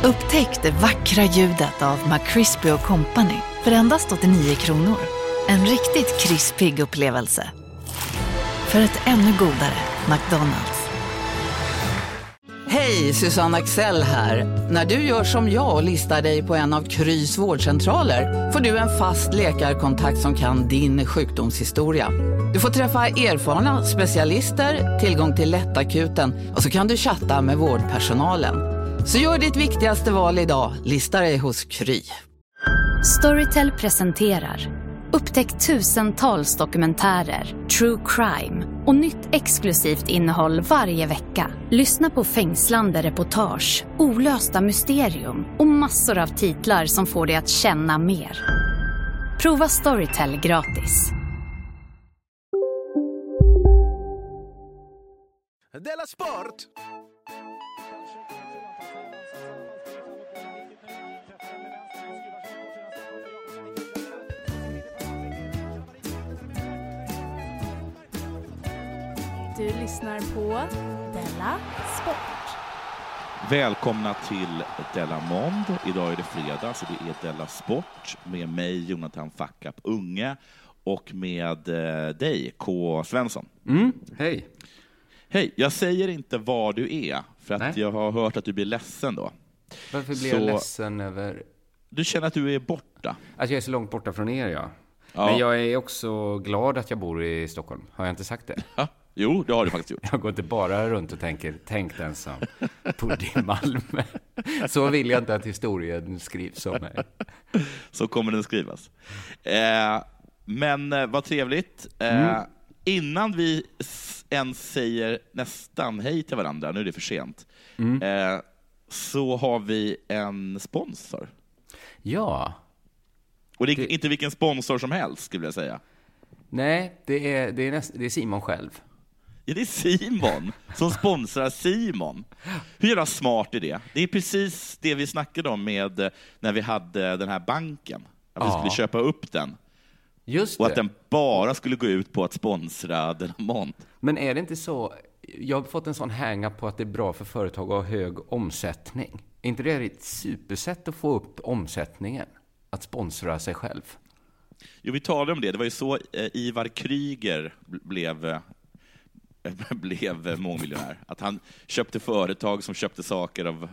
Upptäck det vackra ljudet av McCrispy & Company för endast 89 kronor. En riktigt krispig upplevelse. För ett ännu godare McDonald's. Hej, Susanne Axel här. När du gör som jag och listar dig på en av Krys vårdcentraler får du en fast läkarkontakt som kan din sjukdomshistoria. Du får träffa erfarna specialister, tillgång till lättakuten och så kan du chatta med vårdpersonalen. Så gör ditt viktigaste val idag, listar dig hos Kry. Storytel presenterar upptäck tusentals dokumentärer, true crime och nytt exklusivt innehåll varje vecka. Lyssna på fängslande reportage, olösta mysterium och massor av titlar som får dig att känna mer. Prova Storytel gratis. Della Sport! Du lyssnar på Della Sport. Välkomna till Della Mond. Idag är det fredag så det är Della Sport med mig Jonathan Fackap Unge och med dig K. Svensson. Hej. Hej, jag säger inte var du är för att jag har hört att du blir ledsen då. Varför blir jag ledsen över... Du känner att du är borta? Att jag är så långt borta från er, ja. Men jag är också glad att jag bor i Stockholm. Har jag inte sagt det? Ja. Jo, det har du faktiskt gjort. Jag går inte bara runt och tänker, tänk den som bodde i Malmö. Så vill jag inte att historien skrivs om mig. Så kommer den skrivas. Men vad trevligt. Innan vi ens säger nästan hej till varandra, nu är det för sent, så har vi en sponsor. Ja. Och det är inte vilken sponsor som helst, skulle jag säga. Nej, det är Simon själv. Ja, det är Simon som sponsrar Simon. Hur jävla smart är det? Det är precis det vi snackade om med när vi hade den här banken. Att vi skulle köpa upp den. Just det. Och att den bara skulle gå ut på att sponsra den Mond. Men är det inte så... Jag har fått en sån hänga på att det är bra för företag att ha hög omsättning. Är inte det ett supersätt att få upp omsättningen? Att sponsra sig själv? Jo, vi talade om det. Det var ju så Ivar Kryger blev mångmiljonär. Att han köpte företag som köpte saker av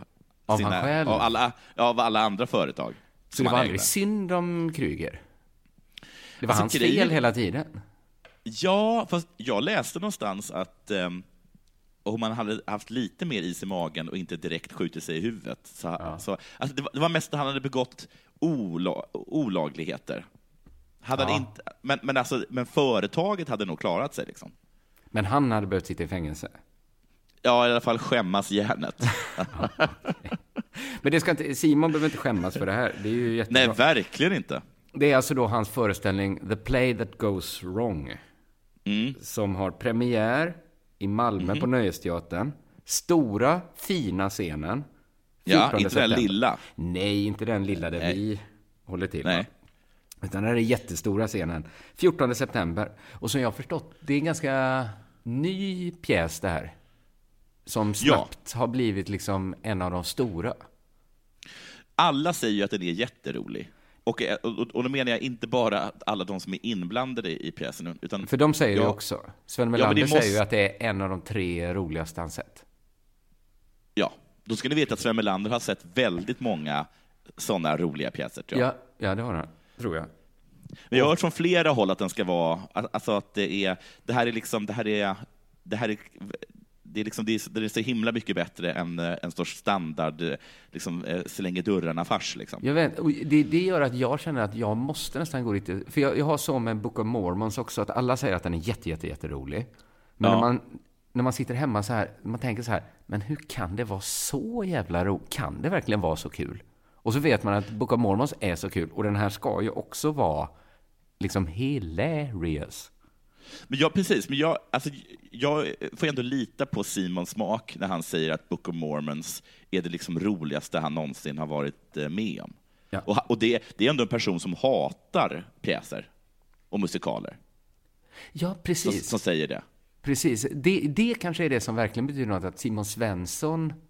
alla andra företag. Så det var aldrig synd om Kryger? Det var hans fel hela tiden? Ja, fast jag läste någonstans att om man hade haft lite mer is i magen och inte direkt skjutit sig i huvudet. Så alltså, det var mest att han hade begått olagligheter. Inte, men företaget hade nog klarat sig liksom. Men han hade behövt sitta i fängelse? Ja, i alla fall skämmas hjärnet. Okay. Men det ska inte, Simon behöver inte skämmas för det här. Det är ju jättebra. Nej, verkligen inte. Det är alltså då hans föreställning The Play That Goes Wrong. Som har premiär i Malmö på Nöjesteatern. Stora, fina scenen. Ja, inte den lilla. Nej, inte den lilla där vi håller till. Nej. Utan det är jättestora scenen. 14 september. Och som jag har förstått, det är en ganska ny pjäs det här. Som snabbt har blivit liksom en av de stora. Alla säger ju att den är jätterolig. Och då menar jag inte bara alla de som är inblandade i pjäsen. Utan för de säger ju också. Sven Melander säger ju att det är en av de 3 roligaste han sett. Ja, då ska ni veta att Sven Melander har sett väldigt många sådana roliga pjäser, tror jag. Ja, det har han, tror jag. Men jag har hört från flera håll att den ska vara, alltså att det är så himla mycket bättre än en sorts standard liksom, så länge dörrarna fars liksom. Jag vet, och det gör att jag känner att jag måste nästan gå lite, för jag har så med Book of Mormons också, att alla säger att den är jätterolig. Men när man sitter hemma så här, man tänker så här, men hur kan det vara så jävla roligt? Kan det verkligen vara så kul? Och så vet man att Book of Mormons är så kul, och den här ska ju också vara liksom hilarious. Men precis. Men jag får ändå lita på Simons smak när han säger att Book of Mormons är det liksom roligaste han någonsin har varit med om. Ja. Och det är ändå en person som hatar pjäser och musikaler. Ja, precis. Som säger det. Precis. Det kanske är det som verkligen betyder något, att Simon Svensson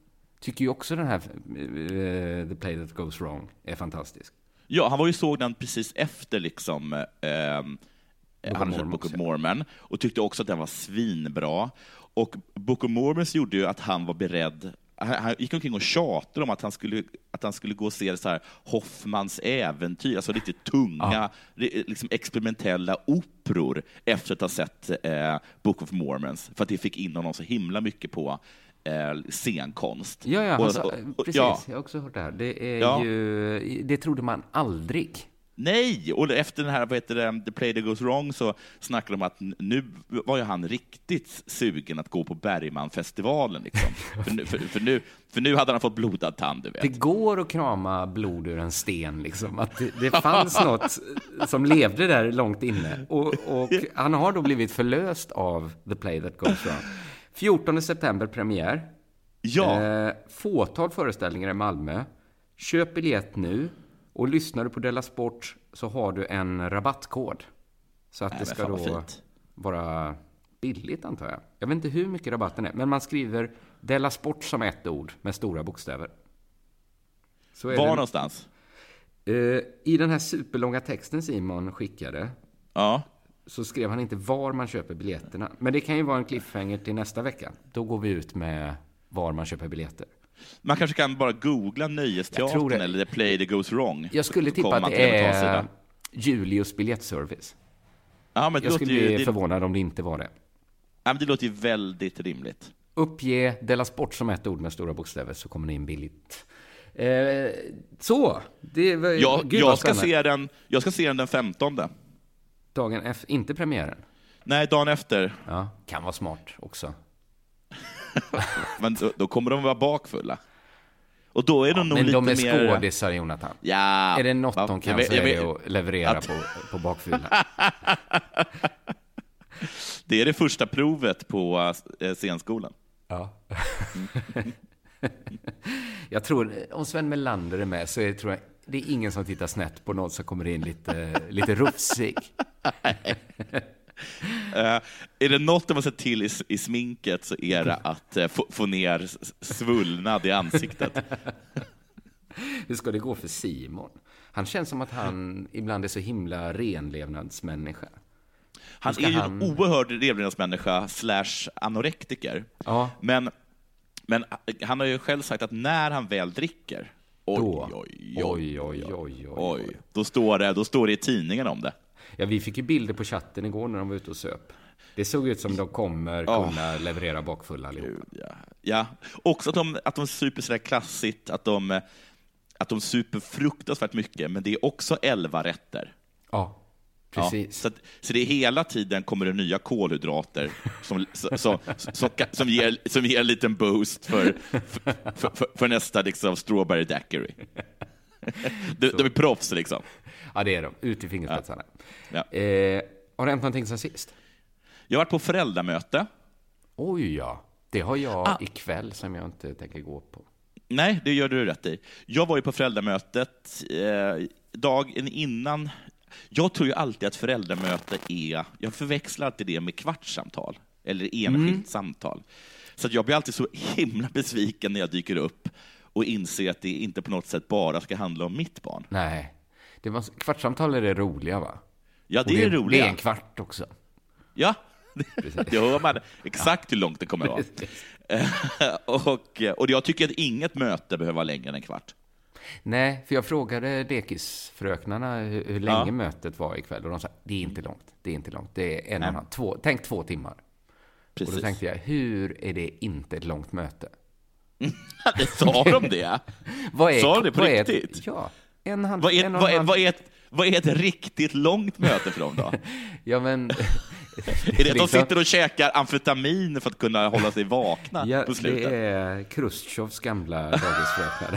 tycker ju också den här The Play That Goes Wrong är fantastisk. Ja, han var ju såg den precis efter liksom Book of Mormon och tyckte också att den var svinbra. Och Book of Mormon gjorde ju att han var beredd. Han gick omkring och tjatade om att han skulle gå och se så här Hoffmans äventyr, alltså lite tunga, liksom experimentella operor efter att ha sett Book of Mormons, för att det fick in honom så himla mycket på scenkonst. Ja, precis. Ja. Jag har också hört det här. Det är ju, det trodde man aldrig. Nej, och efter den här The Play That Goes Wrong så snackade de om att nu var ju han riktigt sugen att gå på Bergmanfestivalen liksom. för nu hade han fått blodad tand, du vet. Det går att krama blod ur en sten liksom. Att det fanns något som levde där långt inne. Och han har då blivit förlöst av The Play That Goes Wrong. 14 september premiär. Ja. Fåtal föreställningar i Malmö. Köp biljett nu. Och lyssnar du på Della Sport så har du en rabattkod. Så att det ska då vara billigt, antar jag. Jag vet inte hur mycket rabatten är. Men man skriver Della Sport som ett ord med stora bokstäver. Så är var någonstans? I den här superlånga texten Simon skickade. Ja. Så skrev han inte var man köper biljetterna. Men det kan ju vara en cliffhanger till nästa vecka. Då går vi ut med var man köper biljetter. Man kanske kan bara googla Nöjesteatern eller The Play That Goes Wrong. Jag skulle tippa att det är Julius biljettservice. Ja, men jag skulle bli förvånad om det inte var det. Ja, men det låter ju väldigt rimligt. Uppge Della Sport som ett ord med stora bokstäver så kommer ni in billigt. Så, det var jag ska se den 15. Dagen efter, inte premiären. Nej, dagen efter. Ja, kan vara smart också. Men då kommer de vara bakfulla. Och då är de nog lite mer... Men de är skådisar, Jonathan. Ja. Är det något de kan så är det att leverera på bakfylla. Det är det första provet på scenskolan. Ja. Jag tror, om Sven Melander är med så tror jag det är ingen som tittar snett på något som kommer in lite rufsig. Är det något de har sett till i sminket så är det att få ner svullnad i ansiktet. Hur ska det gå för Simon? Han känns som att han ibland är så himla renlevnadsmänniska. Han är ju en oerhörd renlevnadsmänniska / anorektiker. Ja. Men han har ju själv sagt att när han väl dricker, då står det i tidningen om det. Ja, vi fick ju bilder på chatten igår när de var ute och söp. Det såg ut som de kommer kunna leverera bakfulla allihopa. Ja. Också att de super sådär klassigt, att de super fruktansvärt mycket, men det är också 11 rätter. Ja, precis. Ja, så det är hela tiden kommer det nya kolhydrater som ger en liten boost för nästa liksom, strawberry daiquiri. De är proffs liksom. Ja, det är de. Ut i fingerspetsarna. Ja. Har det hänt någonting sen sist? Jag har varit på föräldramöte. Oj, ja. Det har jag ikväll som jag inte tänker gå på. Nej, det gör du rätt i. Jag var ju på föräldramötet dagen innan. Jag tror ju alltid att föräldramöte jag förväxlar alltid det med kvartssamtal. Eller enskilt samtal. Så att jag blir alltid så himla besviken när jag dyker upp och inser att det inte på något sätt bara ska handla om mitt barn. Nej. Kvartssamtal är det roliga, va? Ja, det är roliga. Det är en kvart också. Ja, det hör man exakt hur långt det kommer att vara. Och jag tycker att inget möte behöver vara längre än en kvart. Nej, för jag frågade dekisfröknarna hur länge mötet var ikväll. Och de sa, det är inte långt. Det är en annan. Tänk 2 timmar. Precis. Och då tänkte jag, hur är det inte ett långt möte? Det sa de det? Sa de det på riktigt? Vad är ett riktigt långt möte för dem då? Ja, men... Är det att de sitter och käkar amfetamin för att kunna hålla sig vakna på slutet? Det är Khrushchevs gamla dagisfröknar.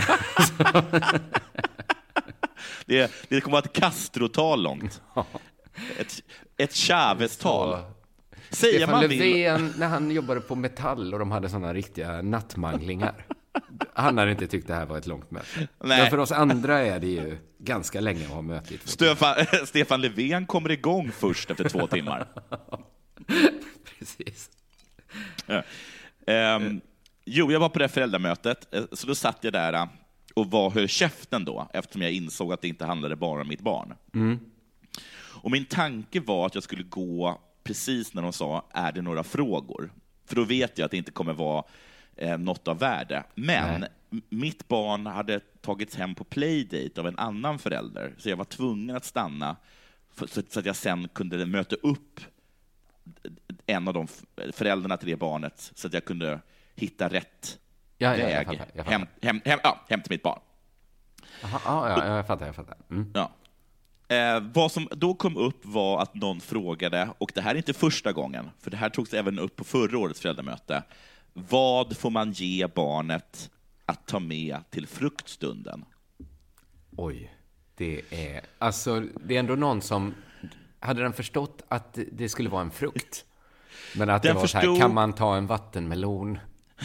det kommer att vara ett Castro-tal långt. Ett Chavez-tal. Stefan Löfven, när han jobbade på Metall och de hade sådana riktiga nattmanglingar. Han hade inte tyckt det här var ett långt möte. Nej. Men för oss andra är det ju ganska länge att ha möte i 2 timmar. Stefan Löfven kommer igång först efter 2 timmar. Precis. Ja. Jo, jag var på det föräldramötet, så då satt jag där och höll käften då, eftersom jag insåg att det inte handlade bara om mitt barn. Och min tanke var att jag skulle gå precis när de sa, är det några frågor? För då vet jag att det inte kommer vara något av värde. Men mitt barn hade tagits hem på playdate av en annan förälder, så jag var tvungen att stanna så att jag sen kunde möta upp en av de föräldrarna till det barnet, så att jag kunde hitta rätt väg hem till mitt barn. Jag fattar. Ja. Vad som då kom upp var att någon frågade, och det här är inte första gången, för det här togs även upp på förra årets föräldramöte, vad får man ge barnet att ta med till fruktstunden? Oj, det är ändå någon som hade den förstått att det skulle vara en frukt, men att det var så här, kan man ta en vattenmelon?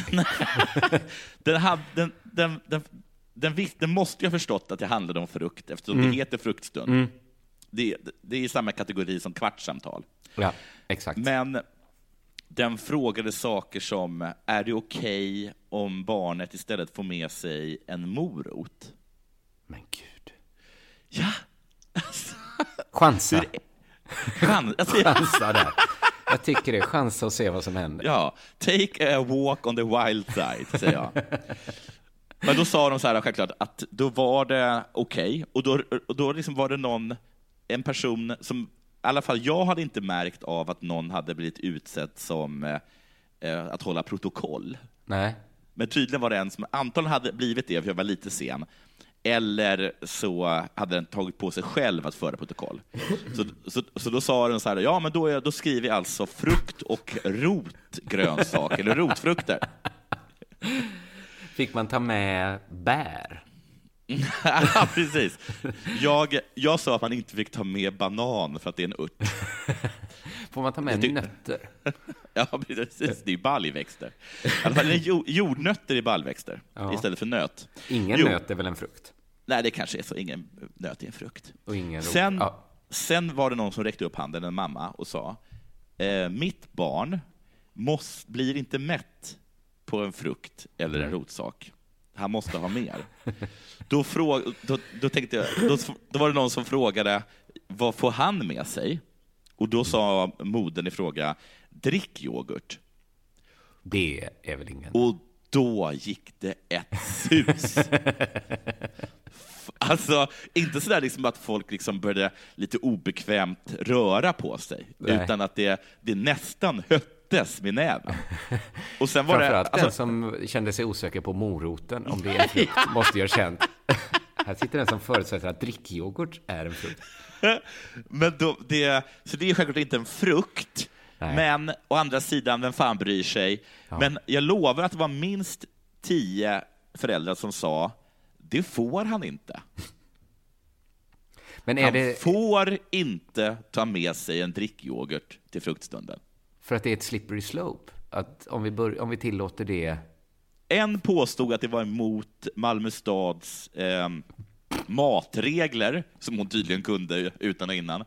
Den måste jag ha förstått att det handlade om frukt, eftersom det heter fruktstund. Det är i samma kategori som kvartssamtal. Ja, exakt. Men den frågade saker som, är det okej om barnet istället får med sig en morot? Men gud. Ja. Chansa. Chansa där. Jag tycker det är chansa att se vad som händer. Ja, take a walk on the wild side, säger jag. Men då sa de så här, självklart, att då var det okej. Och då liksom var det en person som, i alla fall jag hade inte märkt av att någon hade blivit utsedd som att hålla protokoll. Nej. Men tydligen var det en som antagligen hade blivit det, för jag var lite sen. Eller så hade den tagit på sig själv att föra protokoll. Så då sa den så här, ja men då skriver jag alltså frukt och rotgrönsak, eller rotfrukter. Fick man ta med bär? Ja, precis. Jag sa att man inte fick ta med banan för att det är en ört. Får man ta med nötter? Ja, precis. Det är baljväxter. I alla fall jordnötter i baljväxter istället för nöt. Ingen nöt är väl en frukt? Nej, det kanske är så. Ingen nöt är en frukt. Och ingen sen var det någon som räckte upp handen, en mamma, och sa, mitt barn blir inte mätt på en frukt eller en rotsak. Han måste ha mer. Då tänkte jag, då var det någon som frågade, vad får han med sig? Och då sa modern i fråga, drick yoghurt. Det är väl ingen. Och då gick det ett sus. Alltså, inte sådär liksom att folk liksom började lite obekvämt röra på sig. Nej. Utan att det nästan höttes med näven. Och sen var det den som kände sig osäker på moroten, om det är en frukt, måste jag känt. Här sitter den som förutsätter att drickyoghurt är en frukt. Men så det är självklart inte en frukt. Nej. Men å andra sidan, vem fan bryr sig? Ja. Men jag lovar att det var minst 10 föräldrar som sa, det får han inte. Men han får inte ta med sig en drickyoghurt till fruktstunden. För att det är ett slippery slope? Att om vi tillåter det... En påstod att det var emot Malmö stads matregler, som hon tydligen kunde utan och innan.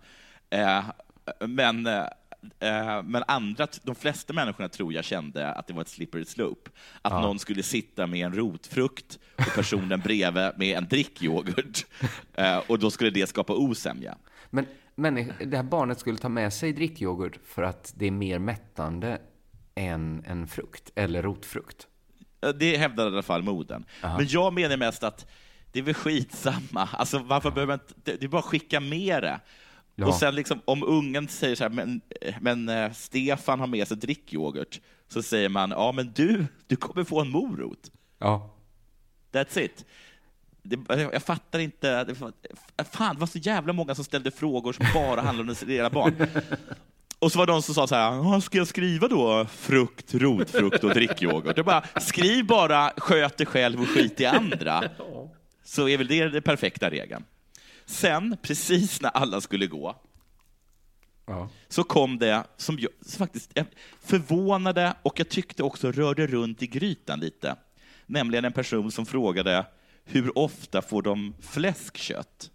Men de flesta människorna tror jag kände att det var ett slippery slope. Att någon skulle sitta med en rotfrukt och personen bredvid med en drickyoghurt. Och då skulle det skapa osämja. Men det här barnet skulle ta med sig drickyoghurt för att det är mer mättande än en frukt eller rotfrukt. Det hävdade i alla fall modern. Men jag menar mest att det är väl skitsamma. Alltså varför behöver man inte... Det är bara att skicka med det. Ja. Och sen liksom, om ungen säger så här, men Stefan har med sig drickyoghurt, så säger man, ja men du kommer få en morot. Ja. That's it. Jag fattar inte. Fan, det var så jävla många som ställde frågor som bara handlade om deras barn. Och så var de som sa så här, ska jag skriva då frukt, rotfrukt och drickyoghurt? Jag bara, skriv bara sköt dig själv och skit i andra. Så är väl det perfekta regeln. Sen, precis när alla skulle gå, så kom det som jag faktiskt förvånade, och jag tyckte också rörde runt i grytan lite. Nämligen en person som frågade, hur ofta får de fläskkött?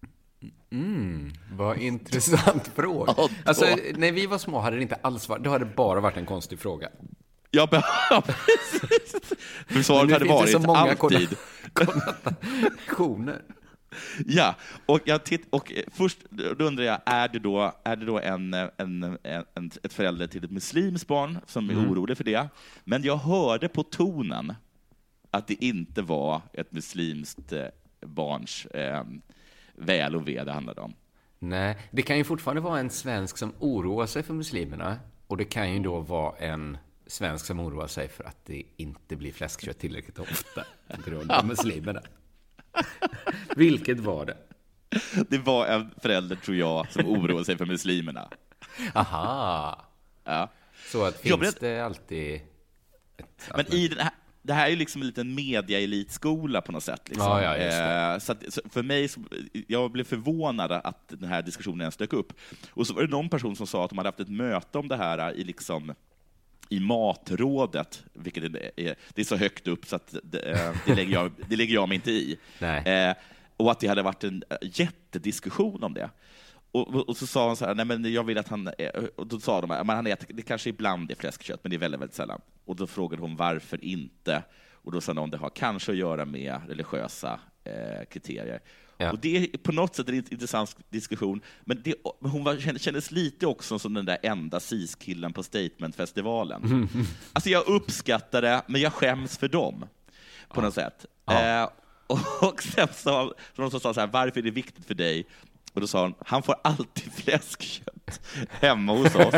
Vad intressant fråga. Alltså, när vi var små hade det inte alls varit, då hade det bara varit en konstig fråga. Ja, precis. För svaret hade varit så många alltid. Konnotationer. Ja, och först då undrar jag, är det då ett förälder till ett muslimskt barn som är orolig för det? Men jag hörde på tonen att det inte var ett muslimskt barns väl och ve det handlade om. Nej, det kan ju fortfarande vara en svensk som oroar sig för muslimerna, och det kan ju då vara en svensk som oroar sig för att det inte blir fläskkött tillräckligt ofta på grund av muslimerna. Vilket var det? Det var en förälder, tror jag, som oroade sig för muslimerna. Aha. Ja. Så att finns det alltid... Men i den här, det här är ju liksom en liten media-elitskola på något sätt. Liksom. Ja, just det. Så för mig, jag blev förvånad att den här diskussionen ens dök upp. Och så var det någon person som sa att de hade haft ett möte om det här i matrådet, vilket det är så högt upp så att det lägger jag mig inte i. Och att det hade varit en jättediskussion om det. Och så sa han så här, nej men jag vill att han, och då sa de, men han äter, det kanske ibland är fläskkött, men det är väldigt, väldigt sällan. Och då frågade hon varför inte, och då sa någon, det har kanske att göra med religiösa kriterier. Ja. Och det är på något sätt en intressant diskussion, men hon kändes lite också som den där enda cis-killen på Statement-festivalen. Alltså jag uppskattar det, men jag skäms för dem på något sätt. Ja. Och sen sa de så här, varför är det viktigt för dig? Och då sa han får alltid fläskkött hemma hos oss.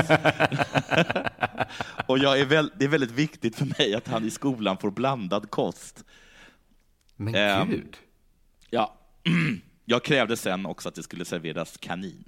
Och det är väldigt viktigt för mig att han i skolan får blandad kost. Men gud. Ja, jag krävde sen också att det skulle serveras kanin.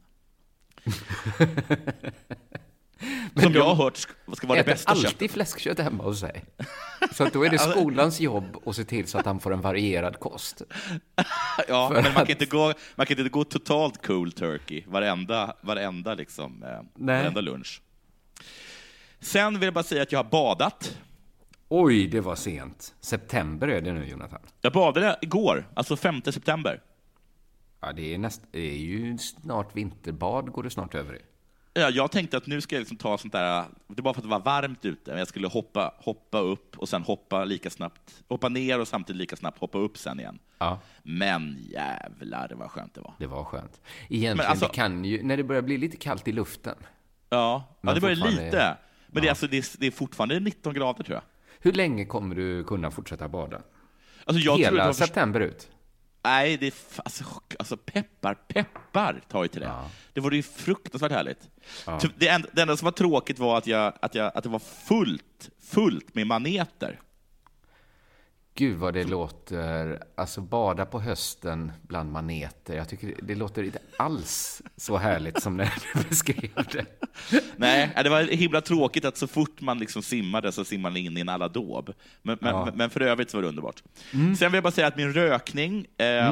Som jag har hört ska vara det bästa alltid köttet. Fläskkött hemma hos sig. Så att då är det skolans jobb att se till så att han får en varierad kost. Ja, men man kan inte gå totalt cool turkey varenda liksom, varenda lunch. Sen vill jag bara säga att jag har badat. Oj, det var sent. September är det nu, Jonathan. Jag badade igår, alltså 5 september. Ja, det är ju snart vinterbad, går det snart över i. Ja, jag tänkte att nu ska jag liksom ta sånt där, det är bara för att det var varmt ute, men jag skulle hoppa upp och sen hoppa ner och samtidigt lika snabbt hoppa upp sen igen. Ja. Men jävlar, det var skönt det var. Det var skönt. Egentligen, alltså, det kan ju, när det börjar bli lite kallt i luften. Ja, det börjar lite. Men det är fortfarande 19 grader, tror jag. Hur länge kommer du kunna fortsätta bada? Alltså, jag hela tror september ut? Nej, det är alltså peppar tar ju till det. Ja. Det var ju fruktansvärt härligt. Ja. Det enda som var tråkigt var att det var fullt med maneter. Gud vad det låter, alltså bada på hösten bland maneter. Jag tycker det låter inte alls så härligt som när du beskrev det. Nej, det var himla tråkigt att så fort man liksom simmade så simmade man in i en aladåb. Men för övrigt så var det underbart. Sen vill jag bara säga att min rökning,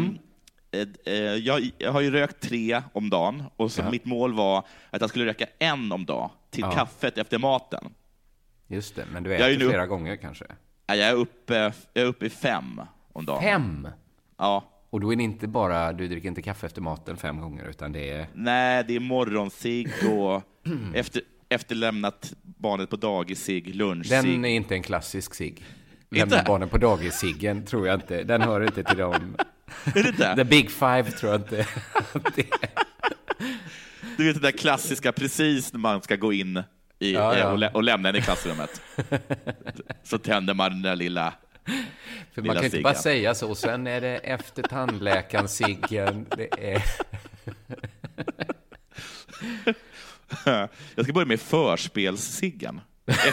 jag har ju rökt 3 om dagen, och så mitt mål var att jag skulle röka 1 om dagen till kaffet efter maten. Just det, men du äter flera gånger kanske? Jag är uppe i 5 om dagen. 5? Ja. Och då är det inte bara, du dricker inte kaffe efter maten 5 gånger, utan det är... Nej, det är morgonsig och efterlämnat barnet på dagis-sig, lunch-sig. Den är inte en klassisk sig. Lämna barnen på dagis-siggen tror jag inte. Den hör inte till dem. Är det inte? The Big Five tror jag inte. Du vet det där klassiska, precis när man ska gå in och lämna henne i klassrummet. Så tänder man den där lilla... För man kan inte bara säga så. Sen är det efter tandläkaren ciggen. Det är... Jag ska börja med förspelsciggen.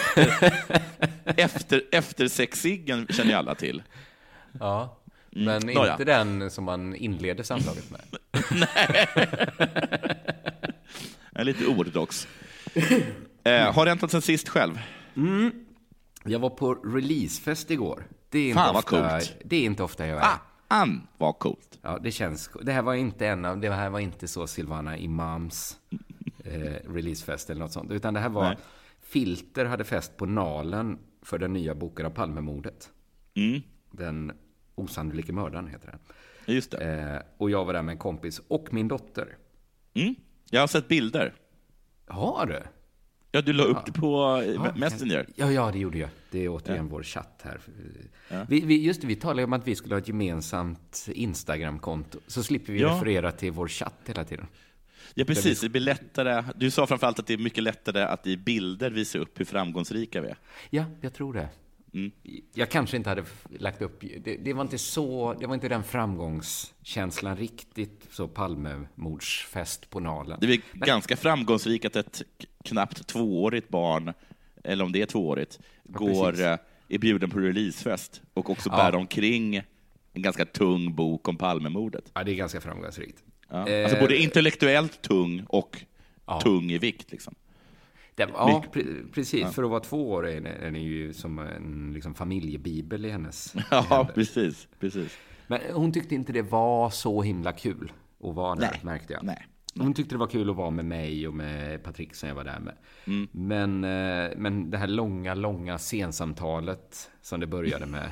Efter sexciggen känner jag alla till. Ja, men inte den som man inleder samtalet med. Nej. Jag är lite oortodox. Har det hänt sen sist själv? Jag var på releasefest igår. Det är fan vad coolt. Det är inte ofta jag är. Vad coolt. Ja, det känns. Det här var inte så Silvana Imams releasefest eller något sånt, utan det här var Filter hade fest på Nalen för den nya boken av Palmemordet. Den osannolika mördaren heter den. Just det. Och jag var där med en kompis och min dotter. Jag har sett bilder. Har du? Ja, du la upp det på Messenger. Ja, det gjorde jag. Det är återigen vår chatt här. Ja. Vi talade om att vi skulle ha ett gemensamt Instagram-konto. Så slipper vi referera till vår chatt hela tiden. Ja, precis. Det blir lättare. Du sa framförallt att det är mycket lättare att i bilder visa upp hur framgångsrika vi är. Ja, jag tror det. Jag kanske inte hade lagt upp... Det var inte den framgångskänslan riktigt, så Palmemordsfest på Nalen. Det är ganska framgångsrikt att ett knappt 2-årigt barn, eller om det är 2-årigt, är bjuden på releasefest och också bär omkring en ganska tung bok om Palmemordet. Ja, det är ganska framgångsrikt. Ja. Alltså både intellektuellt tung och tung i vikt liksom. Precis. Ja. För att vara 2 år är den ju som en liksom familjebibel i hennes händer. Precis. Men hon tyckte inte det var så himla kul att vara där, märkte jag. Nej. Hon tyckte det var kul att vara med mig och med Patrik som jag var där med. Men det här långa scensamtalet som det började med,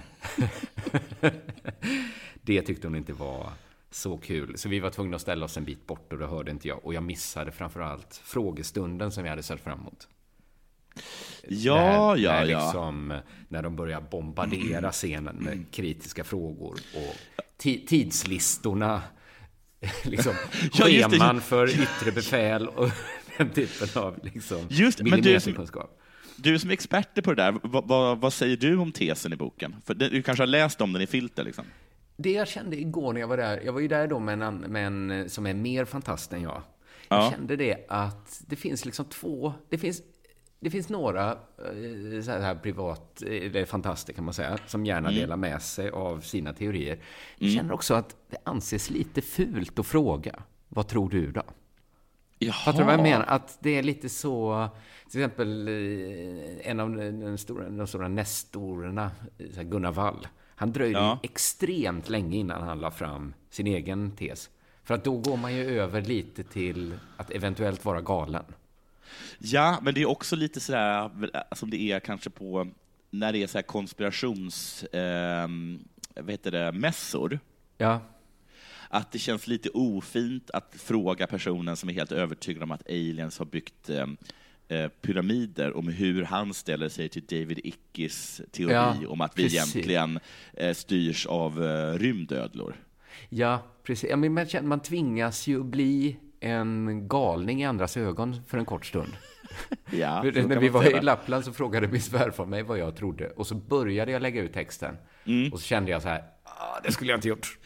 det tyckte hon inte var så kul. Så vi var tvungna att ställa oss en bit bort och det hörde inte jag. Och jag missade framförallt frågestunden som vi hade sett fram emot. Ja. Liksom, när de börjar bombardera scenen med kritiska frågor och tidslistorna, liksom scheman för yttre befäl och den typen av liksom millimeterkunskap. Du som är expert på det där, vad säger du om tesen i boken? För du kanske har läst om den i Filter liksom. Det jag kände igår när jag var där, jag var ju där då med en som är mer fantast än jag. Jag kände det att det finns liksom det finns några så här privat, eller fantaster kan man säga, som gärna delar med sig av sina teorier. Jag känner också att det anses lite fult att fråga. Vad tror du då? Fattar du vad jag menar? Att det är lite så, till exempel en av de stora nestorerna, Gunnar Wall. Han dröjde extremt länge innan han la fram sin egen tes. För att då går man ju över lite till att eventuellt vara galen. Ja, men det är också lite sådär som det är kanske på när det är så här mässor. Ja. Att det känns lite ofint att fråga personen som är helt övertygad om att aliens har byggt pyramider om hur han ställer sig till David Ickes teori om att vi egentligen styrs av rymdödlor. Ja, precis. Ja, men man tvingas ju bli en galning i andras ögon för en kort stund. Ja, när vi var i Lappland så frågade min svärfar mig vad jag trodde. Och så började jag lägga ut texten. Och så kände jag så här, det skulle jag inte gjort.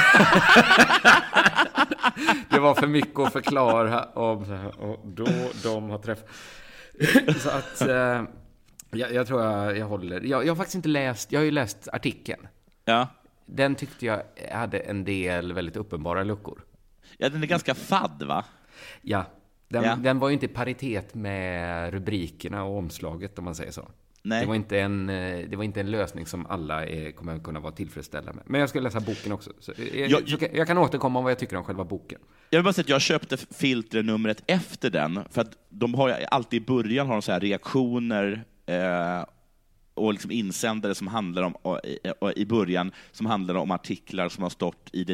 Det var för mycket att förklara om så här, och då de har träffat. Så att jag tror jag håller. Jag har faktiskt inte läst, jag har ju läst artikeln. Ja. Den tyckte jag hade en del väldigt uppenbara luckor. Ja, den är ganska fadd, va? Ja, den var ju inte i paritet med rubrikerna och omslaget, om man säger så. Nej. Det var inte en lösning som alla kommer kunna vara tillfredsställda med. Men jag ska läsa boken också. Så jag kan återkomma om vad jag tycker om själva boken. Jag vill bara säga att jag köpte filternumret efter den. För att de har alltid i början har de så här reaktioner och liksom insändare som handlar om i början som handlar om artiklar som har stått i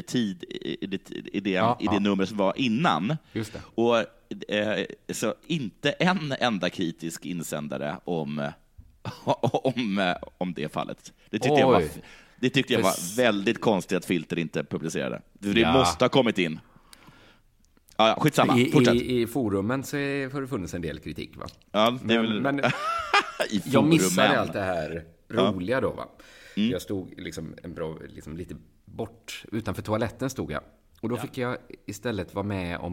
det numret som var innan. Just det. Och så inte en enda kritisk insändare om det fallet. Det tyckte jag var väldigt konstigt att Filter inte publicerade. Det måste ha kommit in. Ja, skitsamma. I forumen så har det funnits en del kritik, va? Ja, det är väl... men jag missade allt det här roliga då, va? Jag stod liksom lite bort utanför toaletten stod jag. Och då fick jag istället vara med om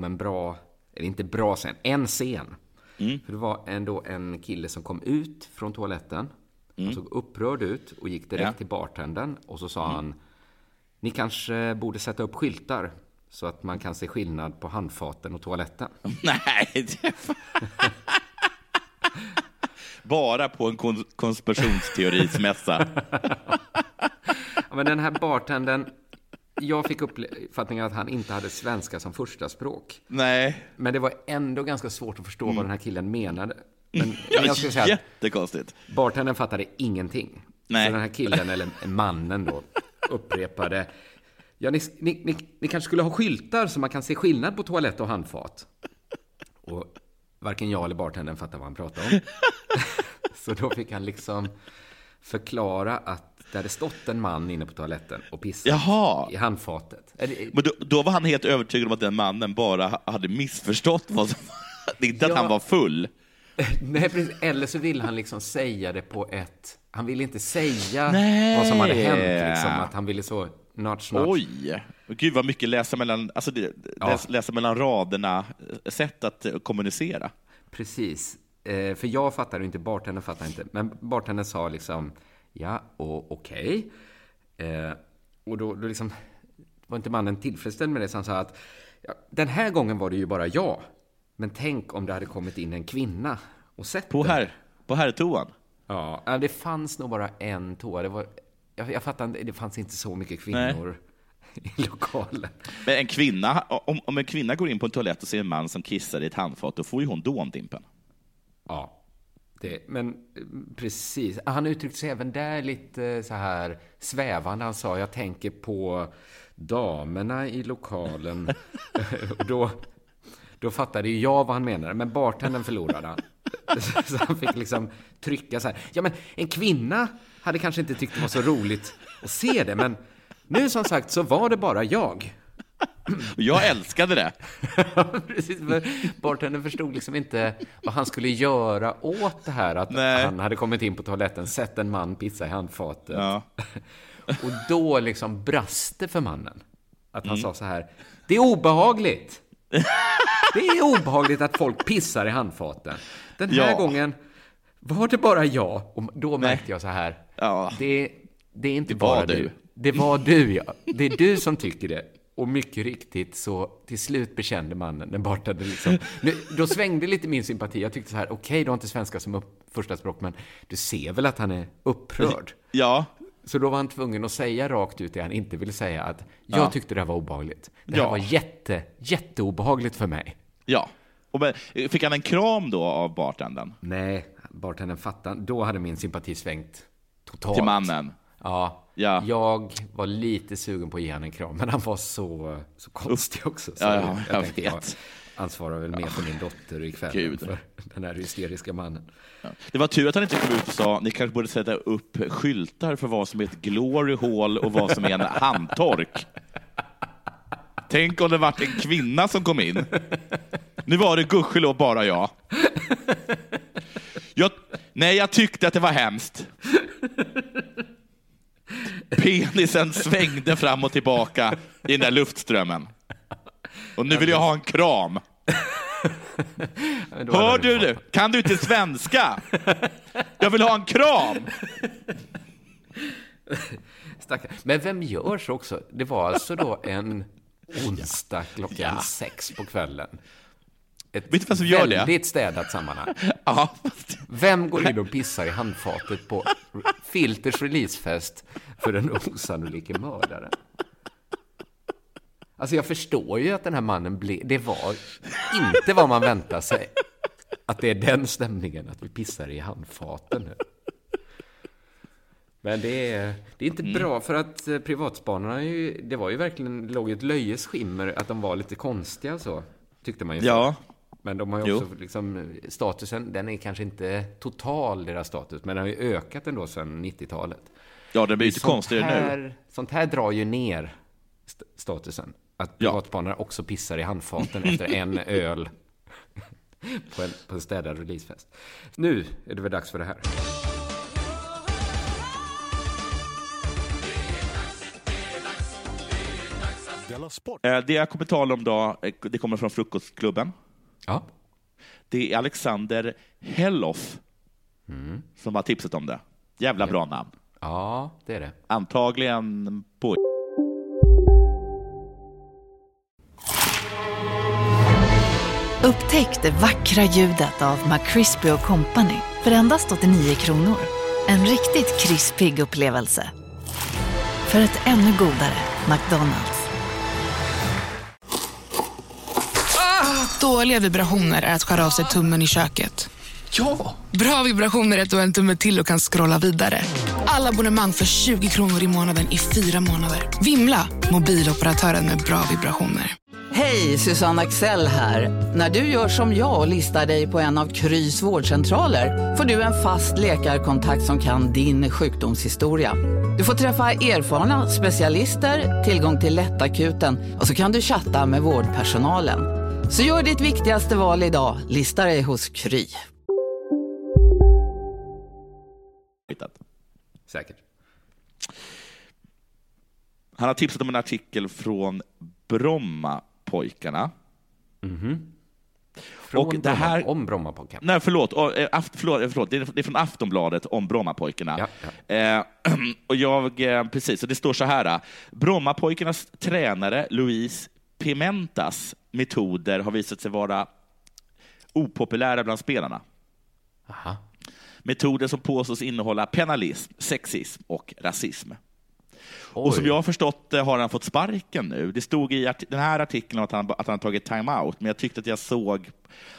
en scen. För det var ändå en kille som kom ut från toaletten. Han såg upprörd ut och gick direkt till bartendern. Och så sa han, ni kanske borde sätta upp skyltar så att man kan se skillnad på handfaten och toaletten. Nej, bara på en konspirationsteorismässa. Men den här bartendern, jag fick uppfattningen att han inte hade svenska som första språk. Nej. Men det var ändå ganska svårt att förstå vad den här killen menade. Men jag ska säga jättekonstigt. Bartendern fattade ingenting. Nej. Så den här killen, eller mannen då, upprepade, ni kanske skulle ha skyltar så man kan se skillnad på toalett och handfat. Och varken jag eller bartendern fattade vad han pratade om. Så då fick han liksom förklara att det hade stått en man inne på toaletten och pissat i handfatet. Men då var han helt övertygad om att den mannen bara hade missförstått vad som... inte att han var full. Nej, precis. Eller så vill han liksom säga det på ett... Han ville inte säga vad som hade hänt. Liksom, att han ville så... Notch. Oj! Gud vad mycket läsa mellan raderna sätt att kommunicera. Precis. För jag fattar inte, bartendern fattar inte. Men bartendern sa liksom, ja, och okej. Och då liksom var inte mannen tillfredsställd med det. Så han sa att den här gången var det ju bara jag. Men tänk om det hade kommit in en kvinna och sett på herrtoan. Ja, det fanns nog bara en toa. Jag fattar inte, det fanns inte så mycket kvinnor i lokalen. Men en kvinna, om en kvinna går in på en toalett och ser en man som kissar i ett handfat, då får ju hon dåndimpen. Ja, men precis. Han uttryckte sig även där lite så här svävande. Han sa, jag tänker på damerna i lokalen. Och då fattade jag vad han menade. Men bartendern förlorade han. Så han fick liksom trycka så här. Ja, men en kvinna hade kanske inte tyckt det var så roligt att se det. Men nu som sagt så var det bara jag. Jag älskade det. Precis, för bartendern förstod liksom inte vad han skulle göra åt det här. Att han hade kommit in på toaletten, sett en man pissa i handfatet. Ja. Och då liksom brast det för mannen. Att han sa så här, det är obehagligt. Det är obehagligt att folk pissar i handfaten. Den här gången var det bara jag. Och då märkte jag så här. Ja. Det är inte det bara du. Det var du, ja. Det är du som tycker det. Och mycket riktigt så till slut bekände mannen den bartade liksom. Då svängde lite min sympati. Jag tyckte så här, okej, du har inte svenska som första språk, men du ser väl att han är upprörd. Ja. Så då var han tvungen att säga rakt ut det han inte ville säga, att jag tyckte det här var obehagligt. Det här var jätteobehagligt för mig. Ja. Och fick han en kram då av bartendern? Nej, bartendern fattade. Då hade min sympati svängt totalt. Till mannen? Ja. Jag var lite sugen på att ge han en kram, men han var så konstig också. Så jag vet. Jag ansvarar väl mer för min dotter ikväll för den här hysteriska mannen. Ja. Det var tur att han inte kom ut och sa, ni kanske borde sätta upp skyltar för vad som är ett glory hall och vad som är en handtork. Tänk om det varit en kvinna som kom in. Nu var det gudskelov bara jag. Jag tyckte att det var hemskt. Penisen svängde fram och tillbaka i den där luftströmmen. Och nu vill jag ha en kram. Hör du det? Kan du inte svenska? Jag vill ha en kram. Stackare. Men vem gör så också? Det var alltså då en onsdag klockan 6 på kvällen. Vet du som gör det? Väldigt städat sammanhang. Ja. Vem går in och pissar i handfatet på Filters releasefest för den osannolika mördaren? Alltså jag förstår ju att den här mannen det var inte vad man väntar sig. Att det är den stämningen, att vi pissar i handfaten nu. Men det är inte bra, för att privatspanarna det var ju verkligen, låg ett löjes skimmer att de var lite konstiga så, tyckte man ju. Ja. Men de har ju också liksom, statusen, den är kanske inte total, deras status, men den har ju ökat ändå sedan 90-talet. Ja, det blir inte konstigare nu. Sånt här drar ju ner statusen. Att privatspanare också pissar i handfaten efter en öl på en städad releasefest. Nu är det väl dags för det här. Det jag kommer tala om då, det kommer från Frukostklubben. Ja. Det är Alexander Helloff som har tipsat om det. Jävla bra namn. Ja, det är det. Antagligen på... Upptäck det vackra ljudet av McCrispy & Company för endast 89 kronor. En riktigt krispig upplevelse. För ett ännu godare McDonald's. Dåliga vibrationer är att skära av sig tummen i köket. Ja! Bra vibrationer är att du har en tumme till och kan scrolla vidare. Alla abonnemang för 20 kronor i månaden i 4 månader. Vimla! Mobiloperatören med bra vibrationer. Hej, Susanne Axel här. När du gör som jag och listar dig på en av Krys vårdcentraler får du en fast läkarkontakt som kan din sjukdomshistoria. Du får träffa erfarna specialister, tillgång till lättakuten och så kan du chatta med vårdpersonalen. Så gör ditt viktigaste val idag, lista dig hos Kry. Säkert. Han har tipsat om en artikel från Brommapojkarna. Från och det här om Brommapojkarna. Nej, förlåt. Det är från Aftonbladet om Brommapojkarna. Ja. Och precis, och det står så här: Brommapojkarnas tränare Luis Pimentas metoder har visat sig vara opopulära bland spelarna. Aha. Metoder som påstås innehålla penalism, sexism och rasism. Och som jag har förstått har han fått sparken nu. Det stod i den här artikeln att han tagit time-out, men jag tyckte att jag såg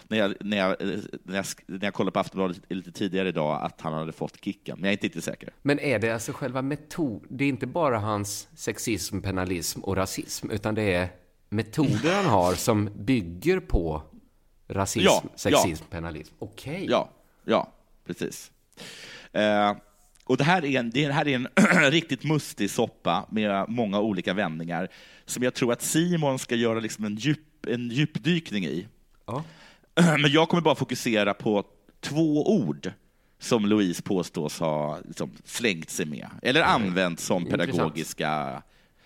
när jag kollade på Aftonbladet lite tidigare idag att han hade fått kicken, men jag är inte riktigt säker. Men är det alltså själva det är inte bara hans sexism, penalism och rasism, utan det är metoder han har som bygger på rasism, sexism, penalism. Okej. Ja, precis. Och det här är en riktigt mustig soppa med många olika vändningar som jag tror att Simon ska göra liksom en djupdykning i. Ja. Men jag kommer bara fokusera på 2 ord som Louise påstås ha liksom slängt sig med eller använt som pedagogiska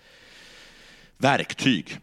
verktyg.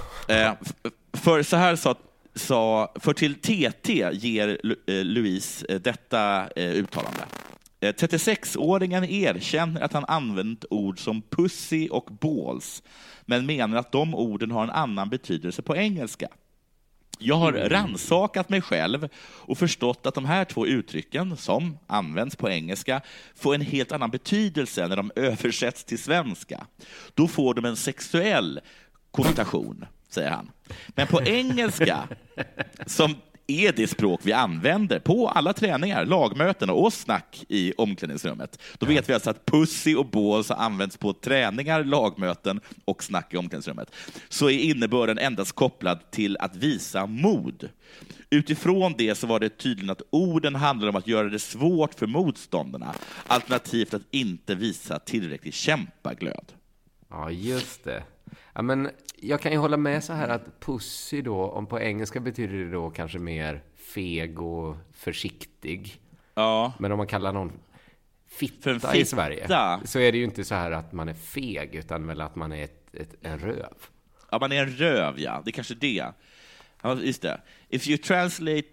För så här för till TT ger Louise detta uttalande. 36-åringen erkänner att han använt ord som pussy och balls, men menar att de orden har en annan betydelse på engelska. Jag har rannsakat mig själv och förstått att de här 2 uttrycken som används på engelska får en helt annan betydelse när de översätts till svenska. Då får de en sexuell konnotation, säger han. Men på engelska, som är det språk vi använder på alla träningar, lagmöten och snack i omklädningsrummet. Då vet vi alltså att pussy och balls används på träningar, lagmöten och snack i omklädningsrummet. Så är innebörden endast kopplad till att visa mod. Utifrån det så var det tydligt att orden handlar om att göra det svårt för motståndarna, alternativt att inte visa tillräcklig kämpaglöd. Ja, just det. Ja, men jag kan ju hålla med så här att pussy då, om på engelska betyder det då kanske mer feg och försiktig. Ja. Men om man kallar någon fitta i Sverige så är det ju inte så här att man är feg, utan väl att man är en röv. Ja, man är en röv, ja. Det är kanske det. Ja, just det. If you translate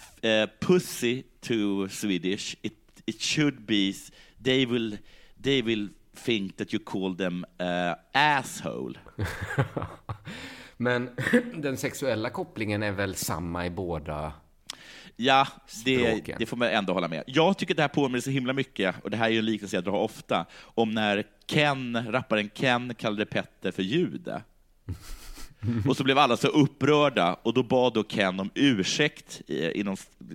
pussy to Swedish, it should be they will think that you call them asshole. Men den sexuella kopplingen är väl samma i båda? Ja, det får man ändå hålla med. Jag tycker det här påminner så himla mycket, och det här är ju en liknelse jag drar ofta, om när rapparen Ken kallade Petter för jude. Och så blev alla så upprörda, och då bad då Ken om ursäkt inom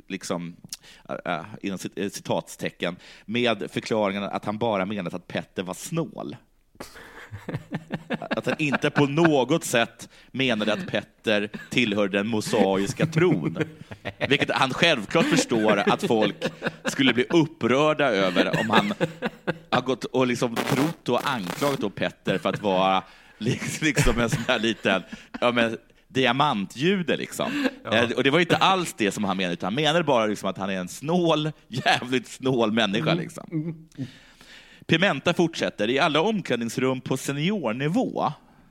citatstecken med förklaringen att han bara menade att Petter var snål. Att han inte på något sätt menade att Petter tillhör den mosaiska tron. Vilket han självklart förstår att folk skulle bli upprörda över om han har gått och liksom trott och anklagat då Petter för att vara liksom en sån här liten diamantjude liksom. Ja. Och det var inte alls det som han menade, utan han menade bara liksom att han är en jävligt snål människa liksom. Pimenta fortsätter: i alla omklädningsrum på seniornivå,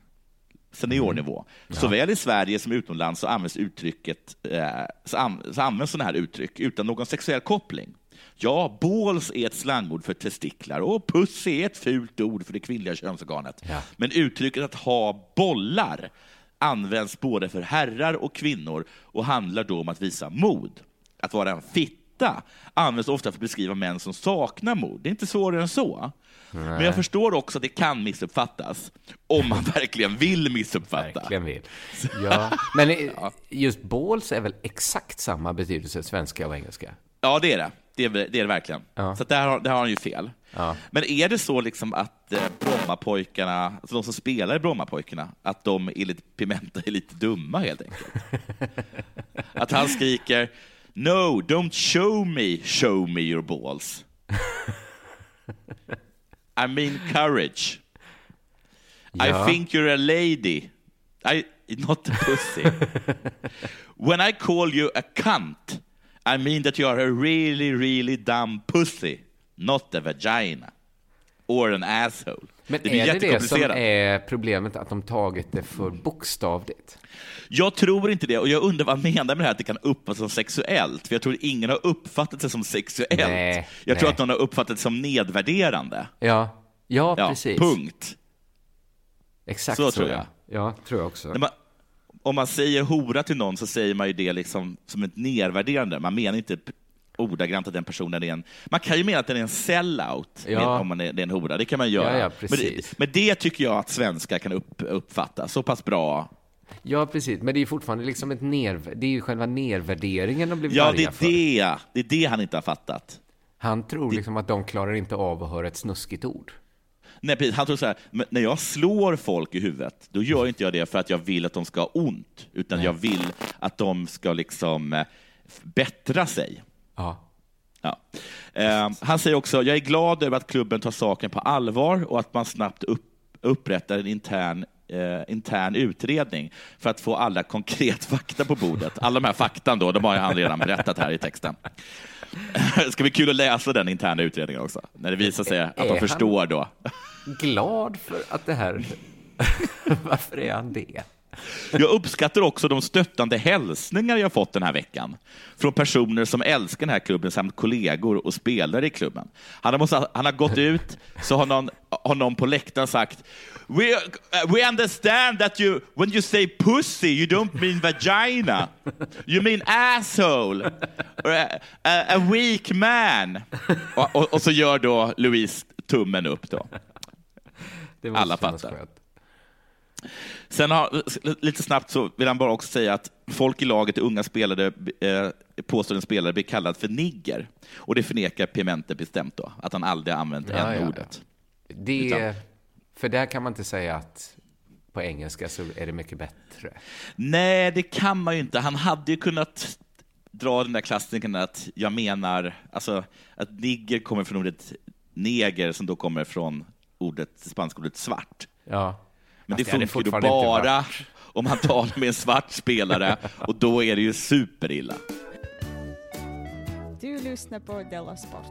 såväl i Sverige som utomlands, så används används sådana här uttryck utan någon sexuell koppling. Ja, balls är ett slangord för testiklar och puss är ett fult ord för det kvinnliga könsorganet. Ja. Men uttrycket att ha bollar används både för herrar och kvinnor och handlar då om att visa mod. Att vara en fitta används ofta för att beskriva män som saknar mod. Det är inte svårare än så. Nej. Men jag förstår också att det kan missuppfattas om man verkligen vill missuppfatta. Verkligen vill. Ja. Men just balls är väl exakt samma betydelse svenska och engelska? Ja, det är det. det är det verkligen. Ja. Så där har han ju fel. Ja. Men är det så liksom att Brommapojkarna, alltså de som spelar i Brommapojkarna, att de enligt Pimenta är lite dumma helt enkelt? Att han skriker "No, don't show me your balls. I mean courage. Ja. I think you're a lady. Not a pussy. When I call you a cunt, I mean that you are a really, really dumb pussy, not a vagina. Or an asshole." Men är det som är problemet, att de tagit det för bokstavligt? Jag tror inte det, och jag undrar vad han menar med det här, att det kan uppfattas som sexuellt. För jag tror ingen har uppfattat det som sexuellt. Jag tror att någon har uppfattat det som nedvärderande. Ja, precis. Punkt. Exakt så tror jag. Ja, tror jag också. Om man säger hora till någon så säger man ju det liksom som ett nedvärderande. Man menar inte ordagrant att den personen är man kan ju mena att den är en sellout om man är en hora. Det kan man göra. Ja, men det tycker jag att svenskar kan uppfatta så pass bra. Ja, precis. Men det är fortfarande liksom det är ju själva nedvärderingen de blir arga för. Det är det han inte har fattat. Han tror liksom att de klarar inte av att höra ett snuskigt ord. Nej, precis. Han tror så här, när jag slår folk i huvudet, då gör inte jag det för att jag vill att de ska ha ont, utan jag vill att de ska liksom bättra sig. Ja. Han säger också, jag är glad över att klubben tar saken på allvar och att man snabbt upprättar en intern utredning för att få alla konkret fakta på bordet. Alla de här faktan då, de har han redan berättat här i texten. Det ska bli kul att läsa den interna utredningen också, när det visar sig att de förstår då. Glad för att det här... Varför är han det? Jag uppskattar också de stöttande hälsningar jag fått den här veckan från personer som älskar den här klubben samt kollegor och spelare i klubben. Han har gått ut, så har någon på läktaren sagt We understand that when you say pussy you don't mean vagina. You mean asshole. Or a weak man. Och så gör då Louise tummen upp då. Alla fattar. Sen lite snabbt så vill han bara också säga att folk i laget, unga spelare, påstår en spelare blir kallad för nigger. Och det förnekar Pimenta bestämt då, att han aldrig använt ordet. För där kan man inte säga att på engelska så är det mycket bättre. Nej, det kan man ju inte. Han hade ju kunnat dra den där klassiken att jag menar, alltså att nigger kommer från ordet neger som då kommer från spanska ordet svart. Ja. Men det funkar ju bara om man talar med en svart spelare, och då är det ju superilla. Du lyssnar på Della Sport.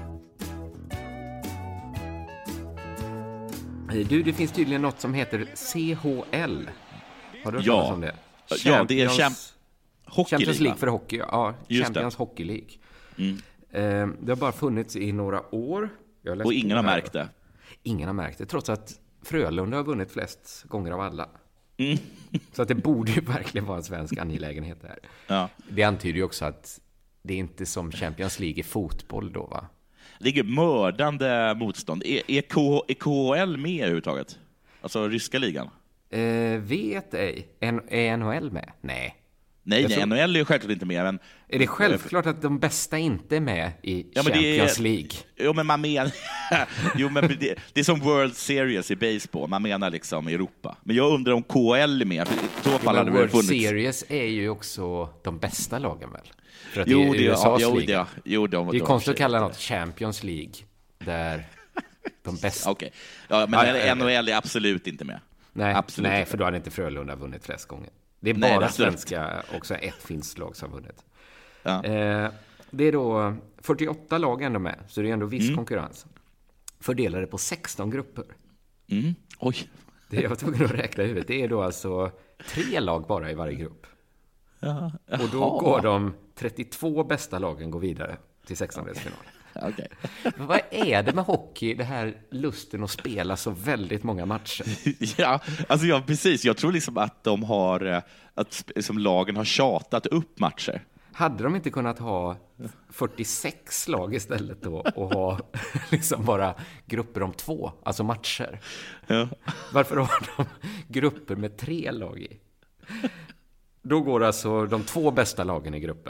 Det finns tydligen något som heter CHL. Har du hört talas om det? Ja, det är Champions League för hockey. Ja, Champions Hockey League. Det har bara funnits i några år. Och ingen har märkt det. Ingen har märkt det, trots att Frölunda har vunnit flest gånger av alla. Så att det borde ju verkligen vara en svensk angelägenhet här. Ja. Det antyder ju också att det är inte som Champions League i fotboll då, va? Det ligger mördande motstånd. Är KHL med överhuvudtaget? Alltså ryska ligan? Vet ej. Är NHL med? Nej. Nej, NHL är ju självklart inte med. Men... Är det självklart att de bästa inte är med i Champions League? Jo, men man menar... det är som World Series i baseball. Man menar liksom Europa. Men jag undrar om KHL är med. World Series är ju också de bästa lagen väl? För att det är USAs liga. Det är konstigt att kalla något Champions League där de bästa... Okej. Ja, men NHL är absolut inte med. Nej, för då hade inte Frölunda vunnit flest gånger. Det är bara svenska, också ett finskt lag som har vunnit. Ja. Det är då 48 lag ändå med, så det är ändå viss konkurrens. Fördelade på 16 grupper. Oj. Det jag var tvungen att räkna i huvudet. Det är då alltså 3 lag bara i varje grupp. Ja. Och då går de 32 bästa lagen går vidare till 16-delsfinal. Okay. Vad är det med hockey, det här lusten att spela så väldigt många matcher? Ja, alltså precis. Jag tror liksom att de har, att liksom lagen har tjatat upp matcher. Hade de inte kunnat ha 46 lag istället då och ha liksom bara grupper om 2, alltså matcher? Ja. Varför har de grupper med 3 lag i? Då går alltså de 2 bästa lagen i gruppen.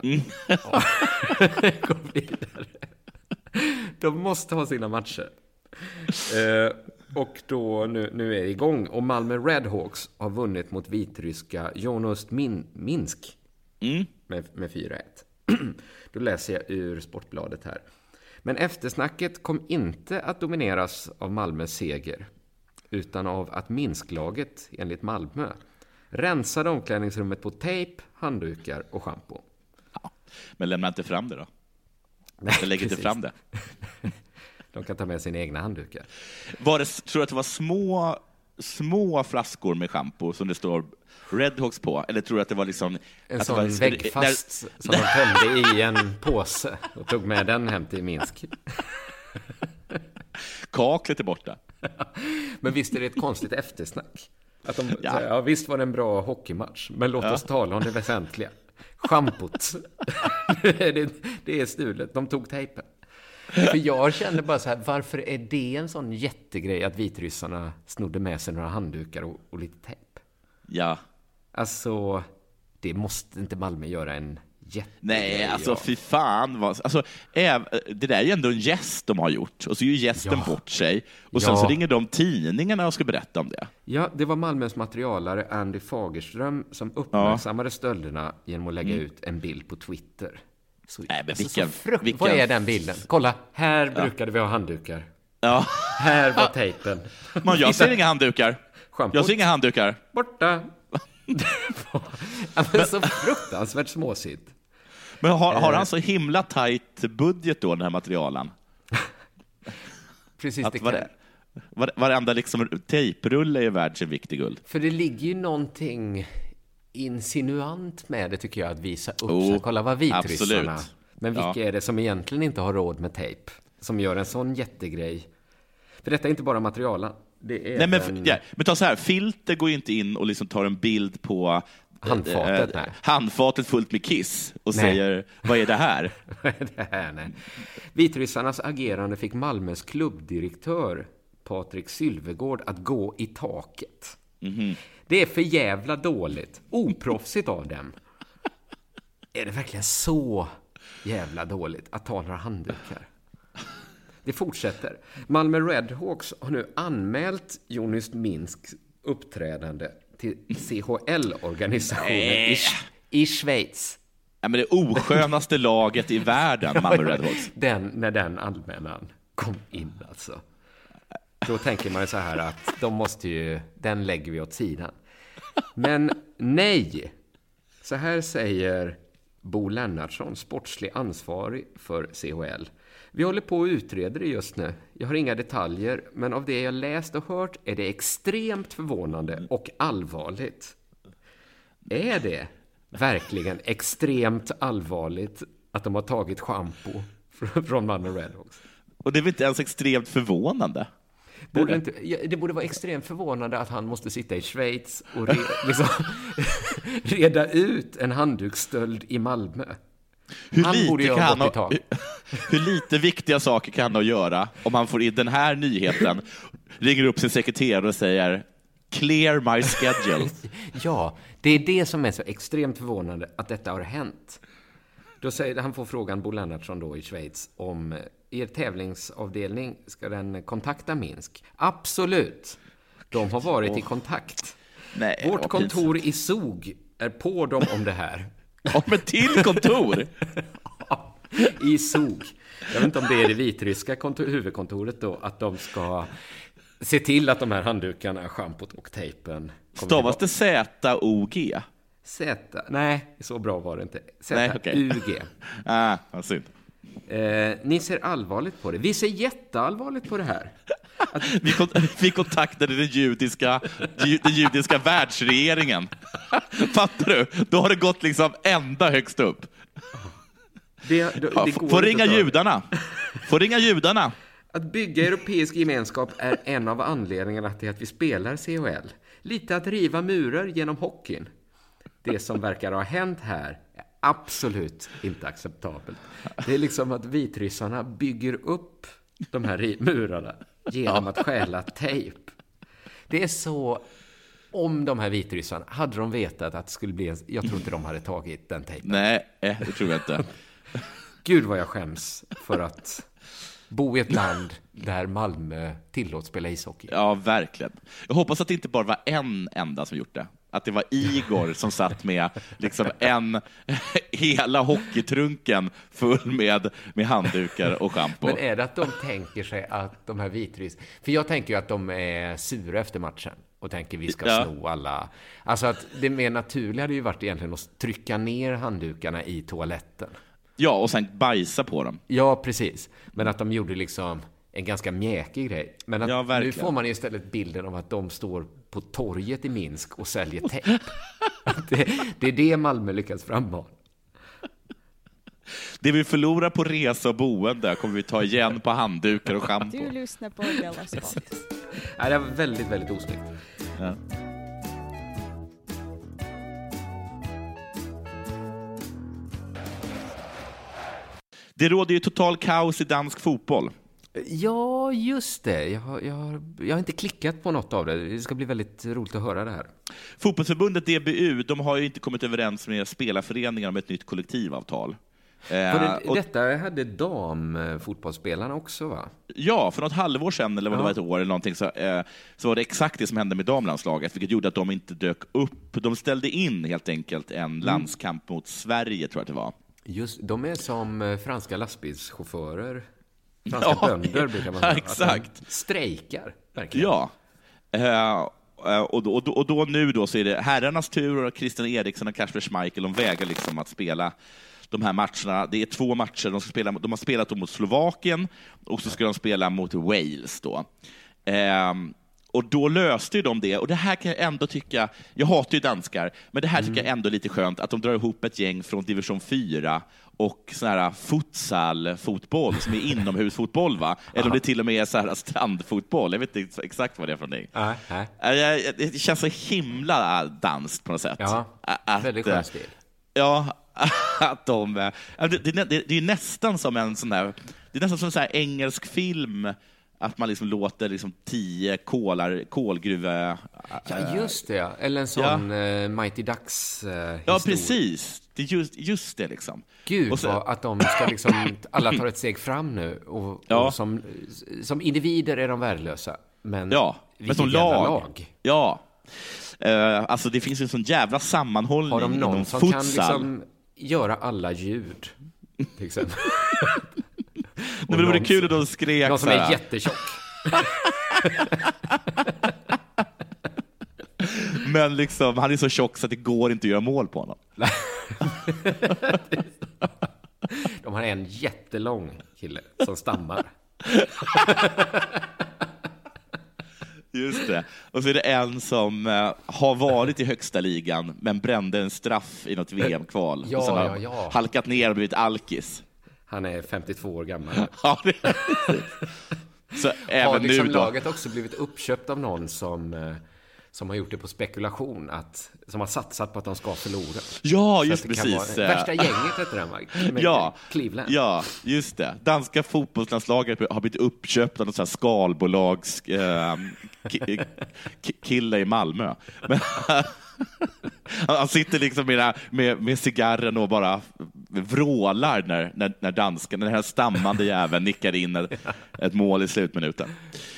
Går vidare. De måste ha sina matcher. Och då nu är det igång. Och Malmö Redhawks har vunnit mot vitryska Jonost Minsk med 4-1. Då läser jag ur Sportbladet här. Men eftersnacket kom inte att domineras av Malmös seger, utan av att Minsklaget, enligt Malmö, rensade omklädningsrummet på tejp, handdukar och shampoo. Ja, men lämna inte fram det då. Jag lägger inte fram det. De kan ta med sina egna handdukar. Tror du att det var små flaskor med shampoo som det står Redhawks på? Eller tror du att det var liksom... En sån väggfast som de tömde i en påse och tog med den hem till Minsk. Kaklet är borta. Men visst är det ett konstigt eftersnack? Att de, visst var det en bra hockeymatch, men låt oss tala om det väsentliga. Schampot. det är stulet. De tog tejpen. För jag kände bara så här, varför är det en sån jättegrej att vitryssarna snodde med sig några handdukar och lite tejp? Ja. Alltså, det måste inte Malmö göra en jättegrej. Nej, alltså fy fan. Alltså, det där är ju ändå en gäst de har gjort. Och så är ju gästen bort sig. Och sen så ringer de tidningarna och ska berätta om det. Ja, det var Malmös materialare Andy Fagerström som uppmärksammade stölderna genom att lägga ut en bild på Twitter. Så, vilken... Vad är den bilden? Kolla, här brukade vi ha handdukar. Ja. Här var tejpen. Men jag ser inga handdukar. Schampot. Jag ser inga handdukar. Borta. Men så fruktansvärt småsigt. Men har han så himla tajt budget då, den här materialen? Precis, det kan. Varenda liksom tejprulle är värd sin viktig guld. För det ligger ju någonting insinuant med det, tycker jag, att visa upp sig. Kolla vad vitryssarna. Absolut. Men vilka är det som egentligen inte har råd med tejp? Som gör en sån jättegrej? För detta är inte bara materialen. Det är men ta så här, Filter går ju inte in och liksom tar en bild på handfatet fullt med kiss och säger, vad är det här? Nej. Vitryssarnas agerande fick Malmös klubbdirektör Patrik Sylvegård att gå i taket. Mm-hmm. Det är för jävla dåligt. Oproffsigt av dem. Är det verkligen så jävla dåligt att ta några handdukar? Det fortsätter. Malmö Redhawks har nu anmält Jonost Minsks uppträdande till CHL-organisationen i Schweiz. Ja, men det oskönaste laget i världen, Malmö Redhawks. När den anmälan kom in alltså. Då tänker man så här att den lägger vi åt sidan. Men nej. Så här säger Bo Lennartsson, sportslig ansvarig för CHL. Vi håller på och utreder det just nu. Jag har inga detaljer, men av det jag läst och hört är det extremt förvånande och allvarligt. Är det verkligen extremt allvarligt att de har tagit shampoo från Malmö Redhawks? Och det är väl inte ens extremt förvånande? Det borde vara extremt förvånande att han måste sitta i Schweiz och reda ut en handduksstöld i Malmö. Hur lite viktiga saker kan han göra om han får in den här nyheten, ringer upp sin sekreterare och säger clear my schedule. Ja, det är det som är så extremt förvånande, att detta har hänt. Då säger han, får frågan, Bo Lennartsson då i Schweiz, om er tävlingsavdelning, ska den kontakta Minsk? Absolut. De har varit i kontakt. Nej, vårt kontor i Zug är på dem om det här. Ja, men till kontor? I Zug. Jag vet inte om det är det vitryska huvudkontoret då, att de ska se till att de här handdukarna, schampot och tejpen stavas det Z-O-G? Nej, så bra var det inte. Z-U-G. Vad synd. Ni ser allvarligt på det. Vi ser jätteallvarligt på det här. Vi kontaktade den judiska världsregeringen. Fattar du? Då har det gått liksom ända högst upp. Får ringa judarna. Att bygga europeisk gemenskap är en av anledningarna till att vi spelar CHL. Lite att riva murar genom hockeyn. Det som verkar ha hänt här är absolut inte acceptabelt. Det är liksom att vitryssarna bygger upp de här murarna genom att stjäla tejp. Det är så om de här vitryssarna, hade de vetat att det skulle bli jag tror inte de hade tagit den tejpen. Nej, det tror jag inte. Gud vad jag skäms för att bo i ett land där Malmö tillåts spela ishockey. Ja, verkligen. Jag hoppas att det inte bara var en enda som gjort det. Att det var Igor som satt med liksom hela hockeytrunken full med handdukar och shampoo. Men är det att de tänker sig att de här för jag tänker ju att de är sura efter matchen och tänker vi ska sno alla. Alltså att det mer naturliga hade ju varit egentligen att trycka ner handdukarna i toaletten. Ja, och sen bajsa på dem. Ja, precis. Men att de gjorde liksom en ganska mjäkig grej. Men att nu får man istället bilden av att de står på torget i Minsk och säljer tejp. det är det Malmö lyckas frammana. Det vi förlorar på resa och boende kommer vi ta igen på handdukar och shampoo. Du lyssnar på Della Sport. Nej, det var väldigt, väldigt osnyggt. Ja. Det råder ju total kaos i dansk fotboll. Ja, just det. Jag har inte klickat på något av det. Det ska bli väldigt roligt att höra det här. Fotbollsförbundet DBU, de har ju inte kommit överens med spelarföreningar om ett nytt kollektivavtal. Detta hade damfotbollsspelarna också, va? Ja, för något halvår sedan, eller vad det var ett år eller någonting, så var det exakt det som hände med damlandslaget, vilket gjorde att de inte dök upp. De ställde in helt enkelt en landskamp mot Sverige, tror jag att det var. Just, de är som franska lastbilschaufförer. Franska bönder brukar man säga. Exakt. Att de strejkar, verkligen. Ja. Och då nu då så är det herrarnas tur, och Christian Eriksen och Kasper Schmeichel, de väger liksom att spela de här matcherna. Det är 2 matcher de ska spela. De har spelat mot Slovakien och så ska de spela mot Wales då. Och då löste ju de det. Och det här kan jag ändå tycka, jag hatar ju danskar, men det här tycker jag ändå är lite skönt att de drar ihop ett gäng från division 4 och sån här futsal-fotboll som är inomhusfotboll, va? Eller om det till och med är så här strandfotboll. Jag vet inte exakt vad det är för någonting. Det känns så himla danskt på något sätt. Ja, väldigt skön stil. Ja, att det är nästan som en sån där, det är nästan som en sån här engelsk film, att man liksom låter liksom 10 kolgruve. Ja, just det. Eller en sån Mighty Ducks historia. Ja, precis. Det är just det liksom. Gud, och så, att de ska liksom alla tar ett steg fram nu och som individer är de värdelösa, men som lag. Ja. Alltså det finns ju en sån jävla sammanhållning. Har de någon som kan liksom göra alla ljud till exempel? Men det vore kul att de skrek. Någon som är jättetjock. Men liksom, han är så tjock så att det går inte att göra mål på honom. De har en jättelång kille som stammar. Just det. Och så är det en som har varit i högsta ligan men brände en straff i något VM-kval. Och sen har halkat ner och blivit alkis. Han är 52 år gammal. Ja, det är så även har liksom nu då. Laget också blivit uppköpt av någon som har gjort det på spekulation, som har satsat på att de ska förlora. Ja, just precis. Värsta gänget heter den, Cleveland. Ja, just det. Danska fotbollslandslaget har blivit uppköpt av någon sån här skalbolags kille i Malmö. Men han sitter liksom med cigarren och bara vrålar när dansken, den här stammande jäveln, nickar in ett mål i slutminuten.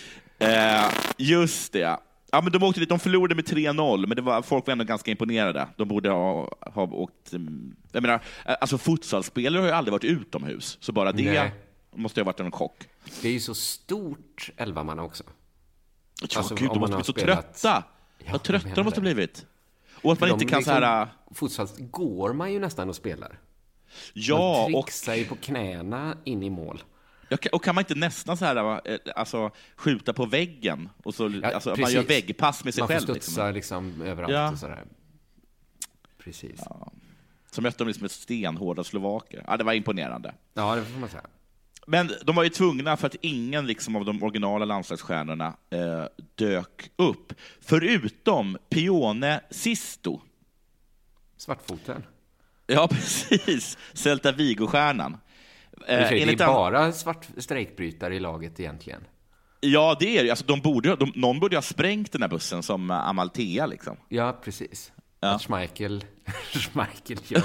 Just det. Ja, men de förlorade med 3-0, men folk var ändå ganska imponerade. De borde ha åkt. Jag menar, alltså futsalspelare har ju aldrig varit utomhus, så bara det måste ju ha varit en chock. Det är ju så stort 11-manna också. Ja, alltså, gud, de måste bli så trötta. Vad trötta de måste ha blivit. Och att man inte kan liksom, så här. Futsal går man ju nästan och spelar. Ja, man trixar ju på knäna in i mål. Och kan man inte nästan så här, alltså, skjuta på väggen och så, alltså, man gör väggpass med sig man själv. Man får studsa liksom överallt och sådär. Precis. Ja. Så mötte de liksom ett stenhårda slovaker. Ja, det var imponerande. Ja, det får man säga. Men de var ju tvungna för att ingen liksom av de originala landslagsstjärnorna dök upp. Förutom Pione Sisto. Svartfoten. Ja, precis. Celta Vigo-stjärnan. Det är bara strejkbrytare i laget egentligen. Ja, det är det. Alltså, någon borde ha sprängt den här bussen som Amalthea. Liksom. Ja, precis. Ja. Att Schmeichel gör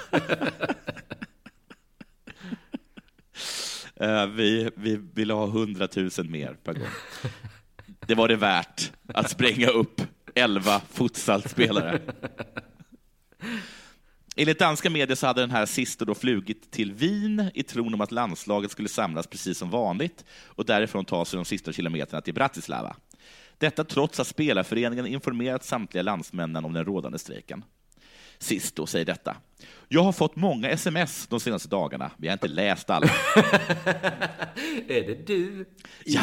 det. Vi ville ha 100 000 mer per gång. Det var det värt att spränga upp 11 futsalspelare. Enligt danska medier så hade den här Sisto då flugit till Wien i tron om att landslaget skulle samlas precis som vanligt och därifrån ta sig de sista kilometerna till Bratislava. Detta trots att spelarföreningen informerat samtliga landsmännen om den rådande strejken. Sisto säger detta. Jag har fått många sms de senaste dagarna. Vi har inte läst alla. Är det du? Ja.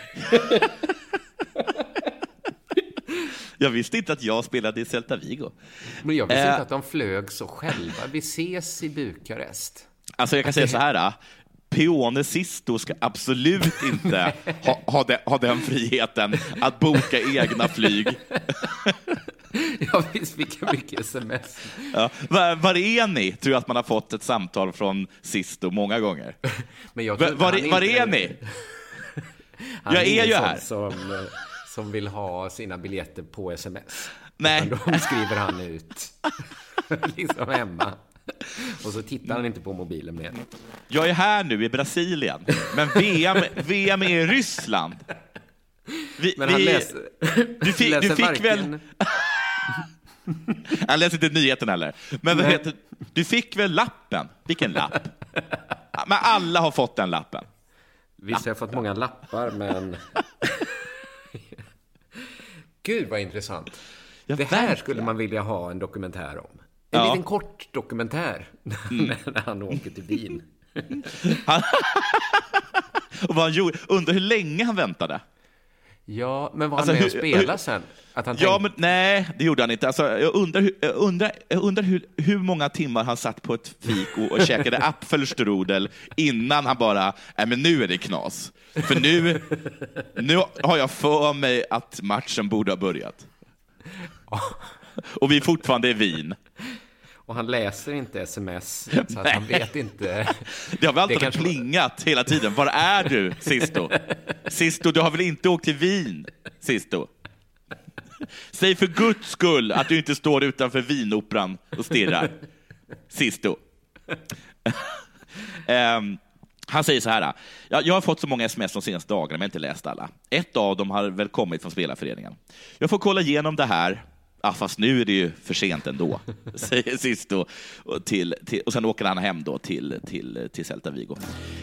Jag visste inte att jag spelade i Celta Vigo. Men jag visste inte att de flög så själva. Vi ses i Bukarest. Alltså jag kan säga så här. Pione Sisto ska absolut inte ha den friheten att boka egna flyg. Jag visst vilka mycket sms. Ja. Var är ni? Tror jag att man har fått ett samtal från Sisto många gånger. Men var är ni? Jag är ju här. Som vill ha sina biljetter på sms. Nej. De skriver han ut liksom hemma. Och så tittar han inte på mobilen mer. Jag är här nu i Brasilien. Men VM är i Ryssland. Han läser du fick väl... Han läser inte nyheten heller. Men du fick väl lappen? Vilken lapp? Men alla har fått den lappen. Visst har jag fått många lappar, men... Gud, vad intressant. Ja, det här skulle man vilja ha en dokumentär om. En liten kort dokumentär när han åker till Wien. Och vad han gjorde, undrar hur länge han väntade. Ja, men var han med och spela sen? Att han men nej, det gjorde han inte. Alltså, jag undrar hur många timmar han satt på ett fik och käkade apfelstrudel innan han bara, men nu är det knas. För nu har jag för mig att matchen borde ha börjat. Och vi är fortfarande i Wien. Och han läser inte sms, så att han vet inte. Det har väl alltid plingat hela tiden. Var är du, Sisto? Sisto, du har väl inte åkt till Wien, Sisto? Säg för Guds skull att du inte står utanför Wienoperan och stirrar. Sisto. Han säger så här. Jag har fått så många sms de senaste dagarna, men jag har inte läst alla. Ett av dem har väl kommit från spelarföreningen. Jag får kolla igenom det här. Fast nu är det ju för sent ändå, säger Sisto. Och sen åker han hem då till Celta Vigo.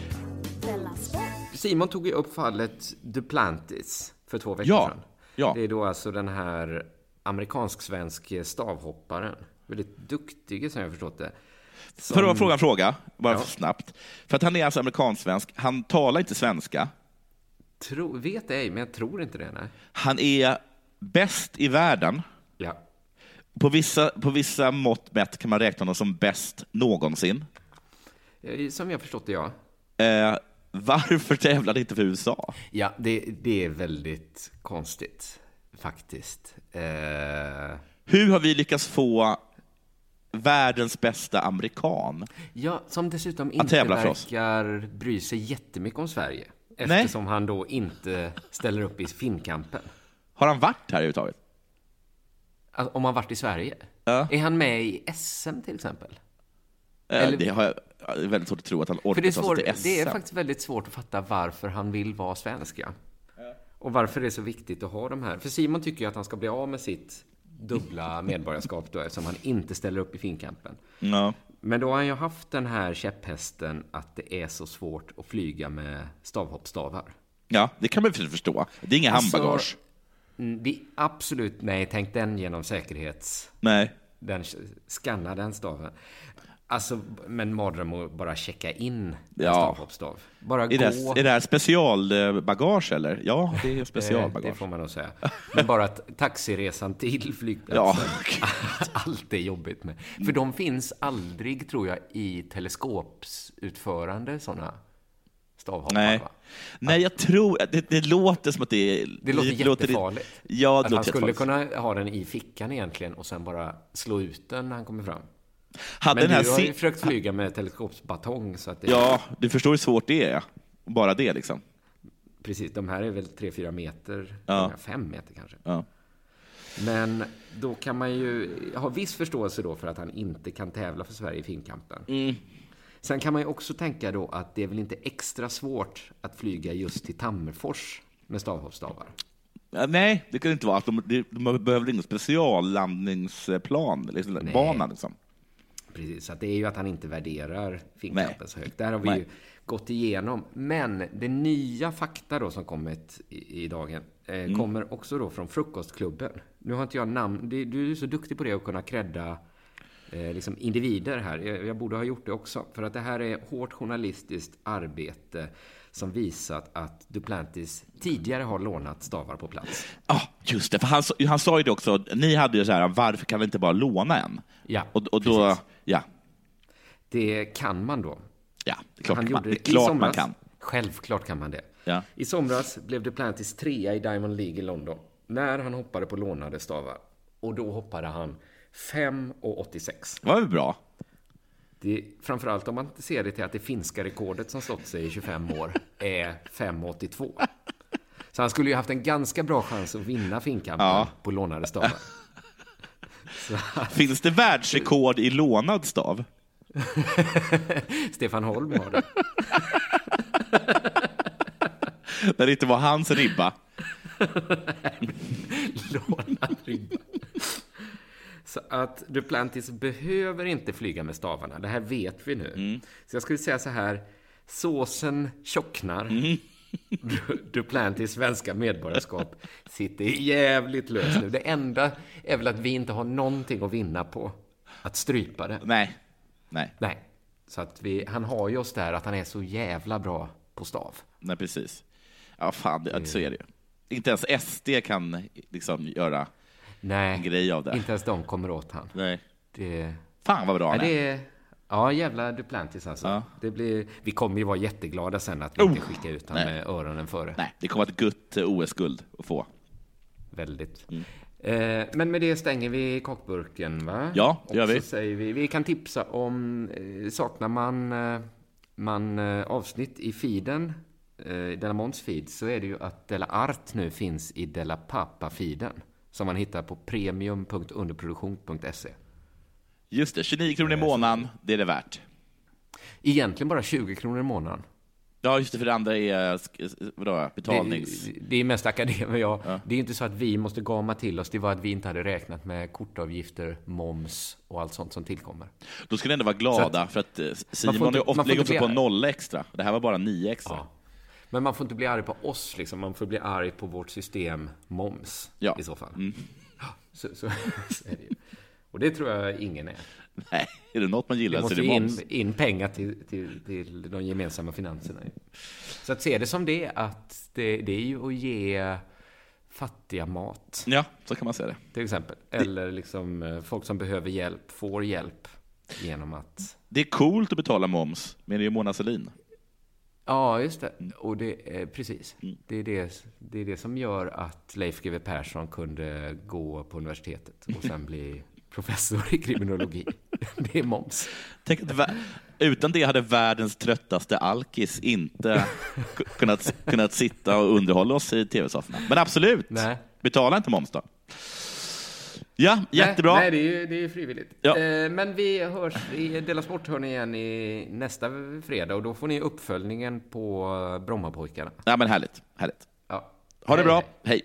Simon tog ju upp fallet Duplantis för 2 veckor sedan. Ja. Det är då alltså den här amerikansk-svensk stavhopparen. Väldigt duktig, som jag har förstått det. För att fråga en fråga, bara snabbt. För att han är alltså amerikansk-svensk. Han talar inte svenska. Vet ej, men jag tror inte det. Nej. Han är bäst i världen. Ja. På vissa mått mätt kan man räkna honom som bäst någonsin. Som jag förstått det, ja. Varför tävlar det inte för USA? Ja, det är väldigt konstigt, faktiskt. Hur har vi lyckats få världens bästa amerikan? Ja, som dessutom inte verkar bry sig jättemycket om Sverige. Eftersom han då inte ställer upp i Finnkampen. Har han varit här överhuvudtaget? Om han varit i Sverige? Ja. Är han med i SM till exempel? Det har jag väldigt svårt att tro att han orkar ta sig till SM. Det är faktiskt väldigt svårt att fatta varför han vill vara svensk. Ja. Och varför det är så viktigt att ha de här. För Simon tycker ju att han ska bli av med sitt dubbla medborgarskap då, eftersom han inte ställer upp i Finnkampen. Ja. Men då har han ju haft den här käpphästen att det är så svårt att flyga med stavhoppstavar. Ja, det kan man förstå. Det är inga handbagage. Det är absolut, tänk den genom säkerhets... Nej. Skanna den staven. Alltså, men mardröm att bara checka in en stavhoppstav. Bara är det här specialbagage eller? Ja, det är specialbagage. Det får man nog säga. Men bara att taxiresan till flygplatsen, allt är jobbigt med. För de finns aldrig, tror jag, i teleskopsutförande sådana stavhoppar. Nej, jag tror det låter som att det låter jättefarligt. Ja, att han skulle kunna ha den i fickan egentligen och sen bara slå ut den när han kommer fram. Men du har ju försökt flyga med teleskopsbatong så att det... Ja, du förstår hur svårt det är. Bara det liksom. Precis, de här är väl 3-4 meter, 5 meter kanske. Ja. Men då kan man ju ha viss förståelse då för att han inte kan tävla för Sverige i finkampen. Sen kan man ju också tänka då att det är väl inte extra svårt att flyga just till Tammerfors med stavhoppsstavar. Nej, det kan inte vara. De behöver ingen speciallandningsplan, liksom, banan liksom. Precis, så att det är ju att han inte värderar finkampen så högt. Där har vi ju gått igenom. Men det nya fakta då som kommit i dagen kommer också då från Frukostklubben. Nu har inte jag namn. Du är så duktig på det att kunna credda liksom individer här. Jag borde ha gjort det också. För att det här är hårt journalistiskt arbete som visat att Duplantis tidigare har lånat stavar på plats. Ja, just det. För han sa ju det också. Ni hade ju så här, varför kan vi inte bara låna en? Ja, och då, ja. Det kan man då. Ja, det är klart, man kan. Självklart kan man det. Ja. I somras blev Duplantis 3 i Diamond League i London när han hoppade på lånade stavar. Och då hoppade han 5,86. Det var väl bra. Det, framförallt om man inte ser det till att det finska rekordet som stått sig i 25 år är 5,82. Så han skulle ju haft en ganska bra chans att vinna finkampen på lånade stavar. Finns det världsrekord i lånad stav? Stefan Holm har det. När det inte var hans ribba. Lånad ribba. Så att Duplantis behöver inte flyga med stavarna. Det här vet vi nu. Så jag skulle säga så här. Såsen tjocknar. Duplantis svenska medborgarskap sitter jävligt löst nu. Det enda är väl att vi inte har någonting att vinna på att strypa det. Nej. Så att han har just där att han är så jävla bra på stav. Nej, precis. Ja, fan, så är det ju. Inte ens SD kan liksom göra en grej av det. Inte ens de kommer åt han. Nej. Fan vad bra han är. Ja, jävla Duplantis alltså. Ja. Vi kommer ju vara jätteglada sen att vi inte skickar ut han med öronen före. Nej, det kommer att ett gott OS-guld att få. Väldigt. Men med det stänger vi kockburken, va? Ja, det gör vi. Och så säger vi kan tipsa om, saknar man avsnitt i feeden, Della Måns feed, så är det ju att Della Art nu finns i Della Pappa-feeden som man hittar på premium.underproduktion.se. Just det, 29 kronor i månaden, det är det värt. Egentligen bara 20 kronor i månaden. Ja, just det, för det andra är betalnings... Det är mest akademi, ja. Det är inte så att vi måste gama till oss. Det var att vi inte hade räknat med kortavgifter, moms och allt sånt som tillkommer. Då skulle ändå vara glada, för att Simon lägger också på 0 extra. Det här var bara 9 extra. Ja. Men man får inte bli arg på oss, liksom. Man får bli arg på vårt system moms i så fall. Så är det ju. Och det tror jag ingen är. Nej, är det något man gillar så är det moms. In pengar till de gemensamma finanserna. Så att se det som det, att det är ju att ge fattiga mat. Ja, så kan man säga det. Till exempel. Eller liksom folk som behöver hjälp får hjälp genom att... Det är coolt att betala moms, men det är Mona Sahlin. Ja, just det. Och det är precis. Det är det som gör att Leif GW Persson kunde gå på universitetet och sen bli professor i kriminologi. Det är moms. Tänk att utan det hade världens tröttaste alkis inte kunnat sitta och underhålla oss i tv-sofforna. Men absolut, betala inte moms då. Ja, jättebra. Nej, det är frivilligt. Ja. Men vi hörs i Della Sport, hör ni igen i nästa fredag. Och då får ni uppföljningen på Brommapojkarna. Ja, men härligt. Ja. Ha det bra. Hej.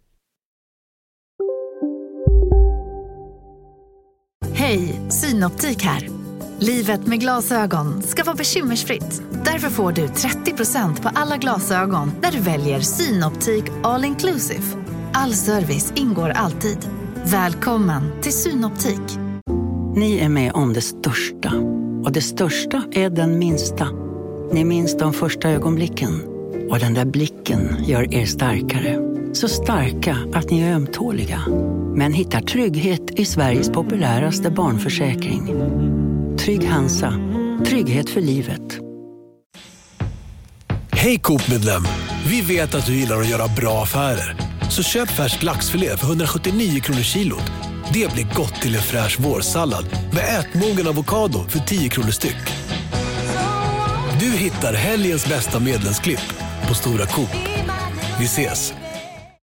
Hej, Synoptik här. Livet med glasögon ska vara bekymmersfritt. Därför får du 30% på alla glasögon när du väljer Synoptik All Inclusive. All service ingår alltid. Välkommen till Synoptik. Ni är med om det största. Och det största är den minsta. Ni minns de första ögonblicken. Och den där blicken gör er starkare. Så starka att ni är ömtåliga. Men hittar trygghet i Sveriges populäraste barnförsäkring. Trygg Hansa. Trygghet för livet. Hej Coop-medlem. Vi vet att du gillar att göra bra affärer. Så köp färsk laxfilé för 179 kronor kilot. Det blir gott till en fräsch vårsallad med ätmogen avokado för 10 kronor styck. Du hittar helgens bästa medlemsklipp på Stora Coop. Vi ses!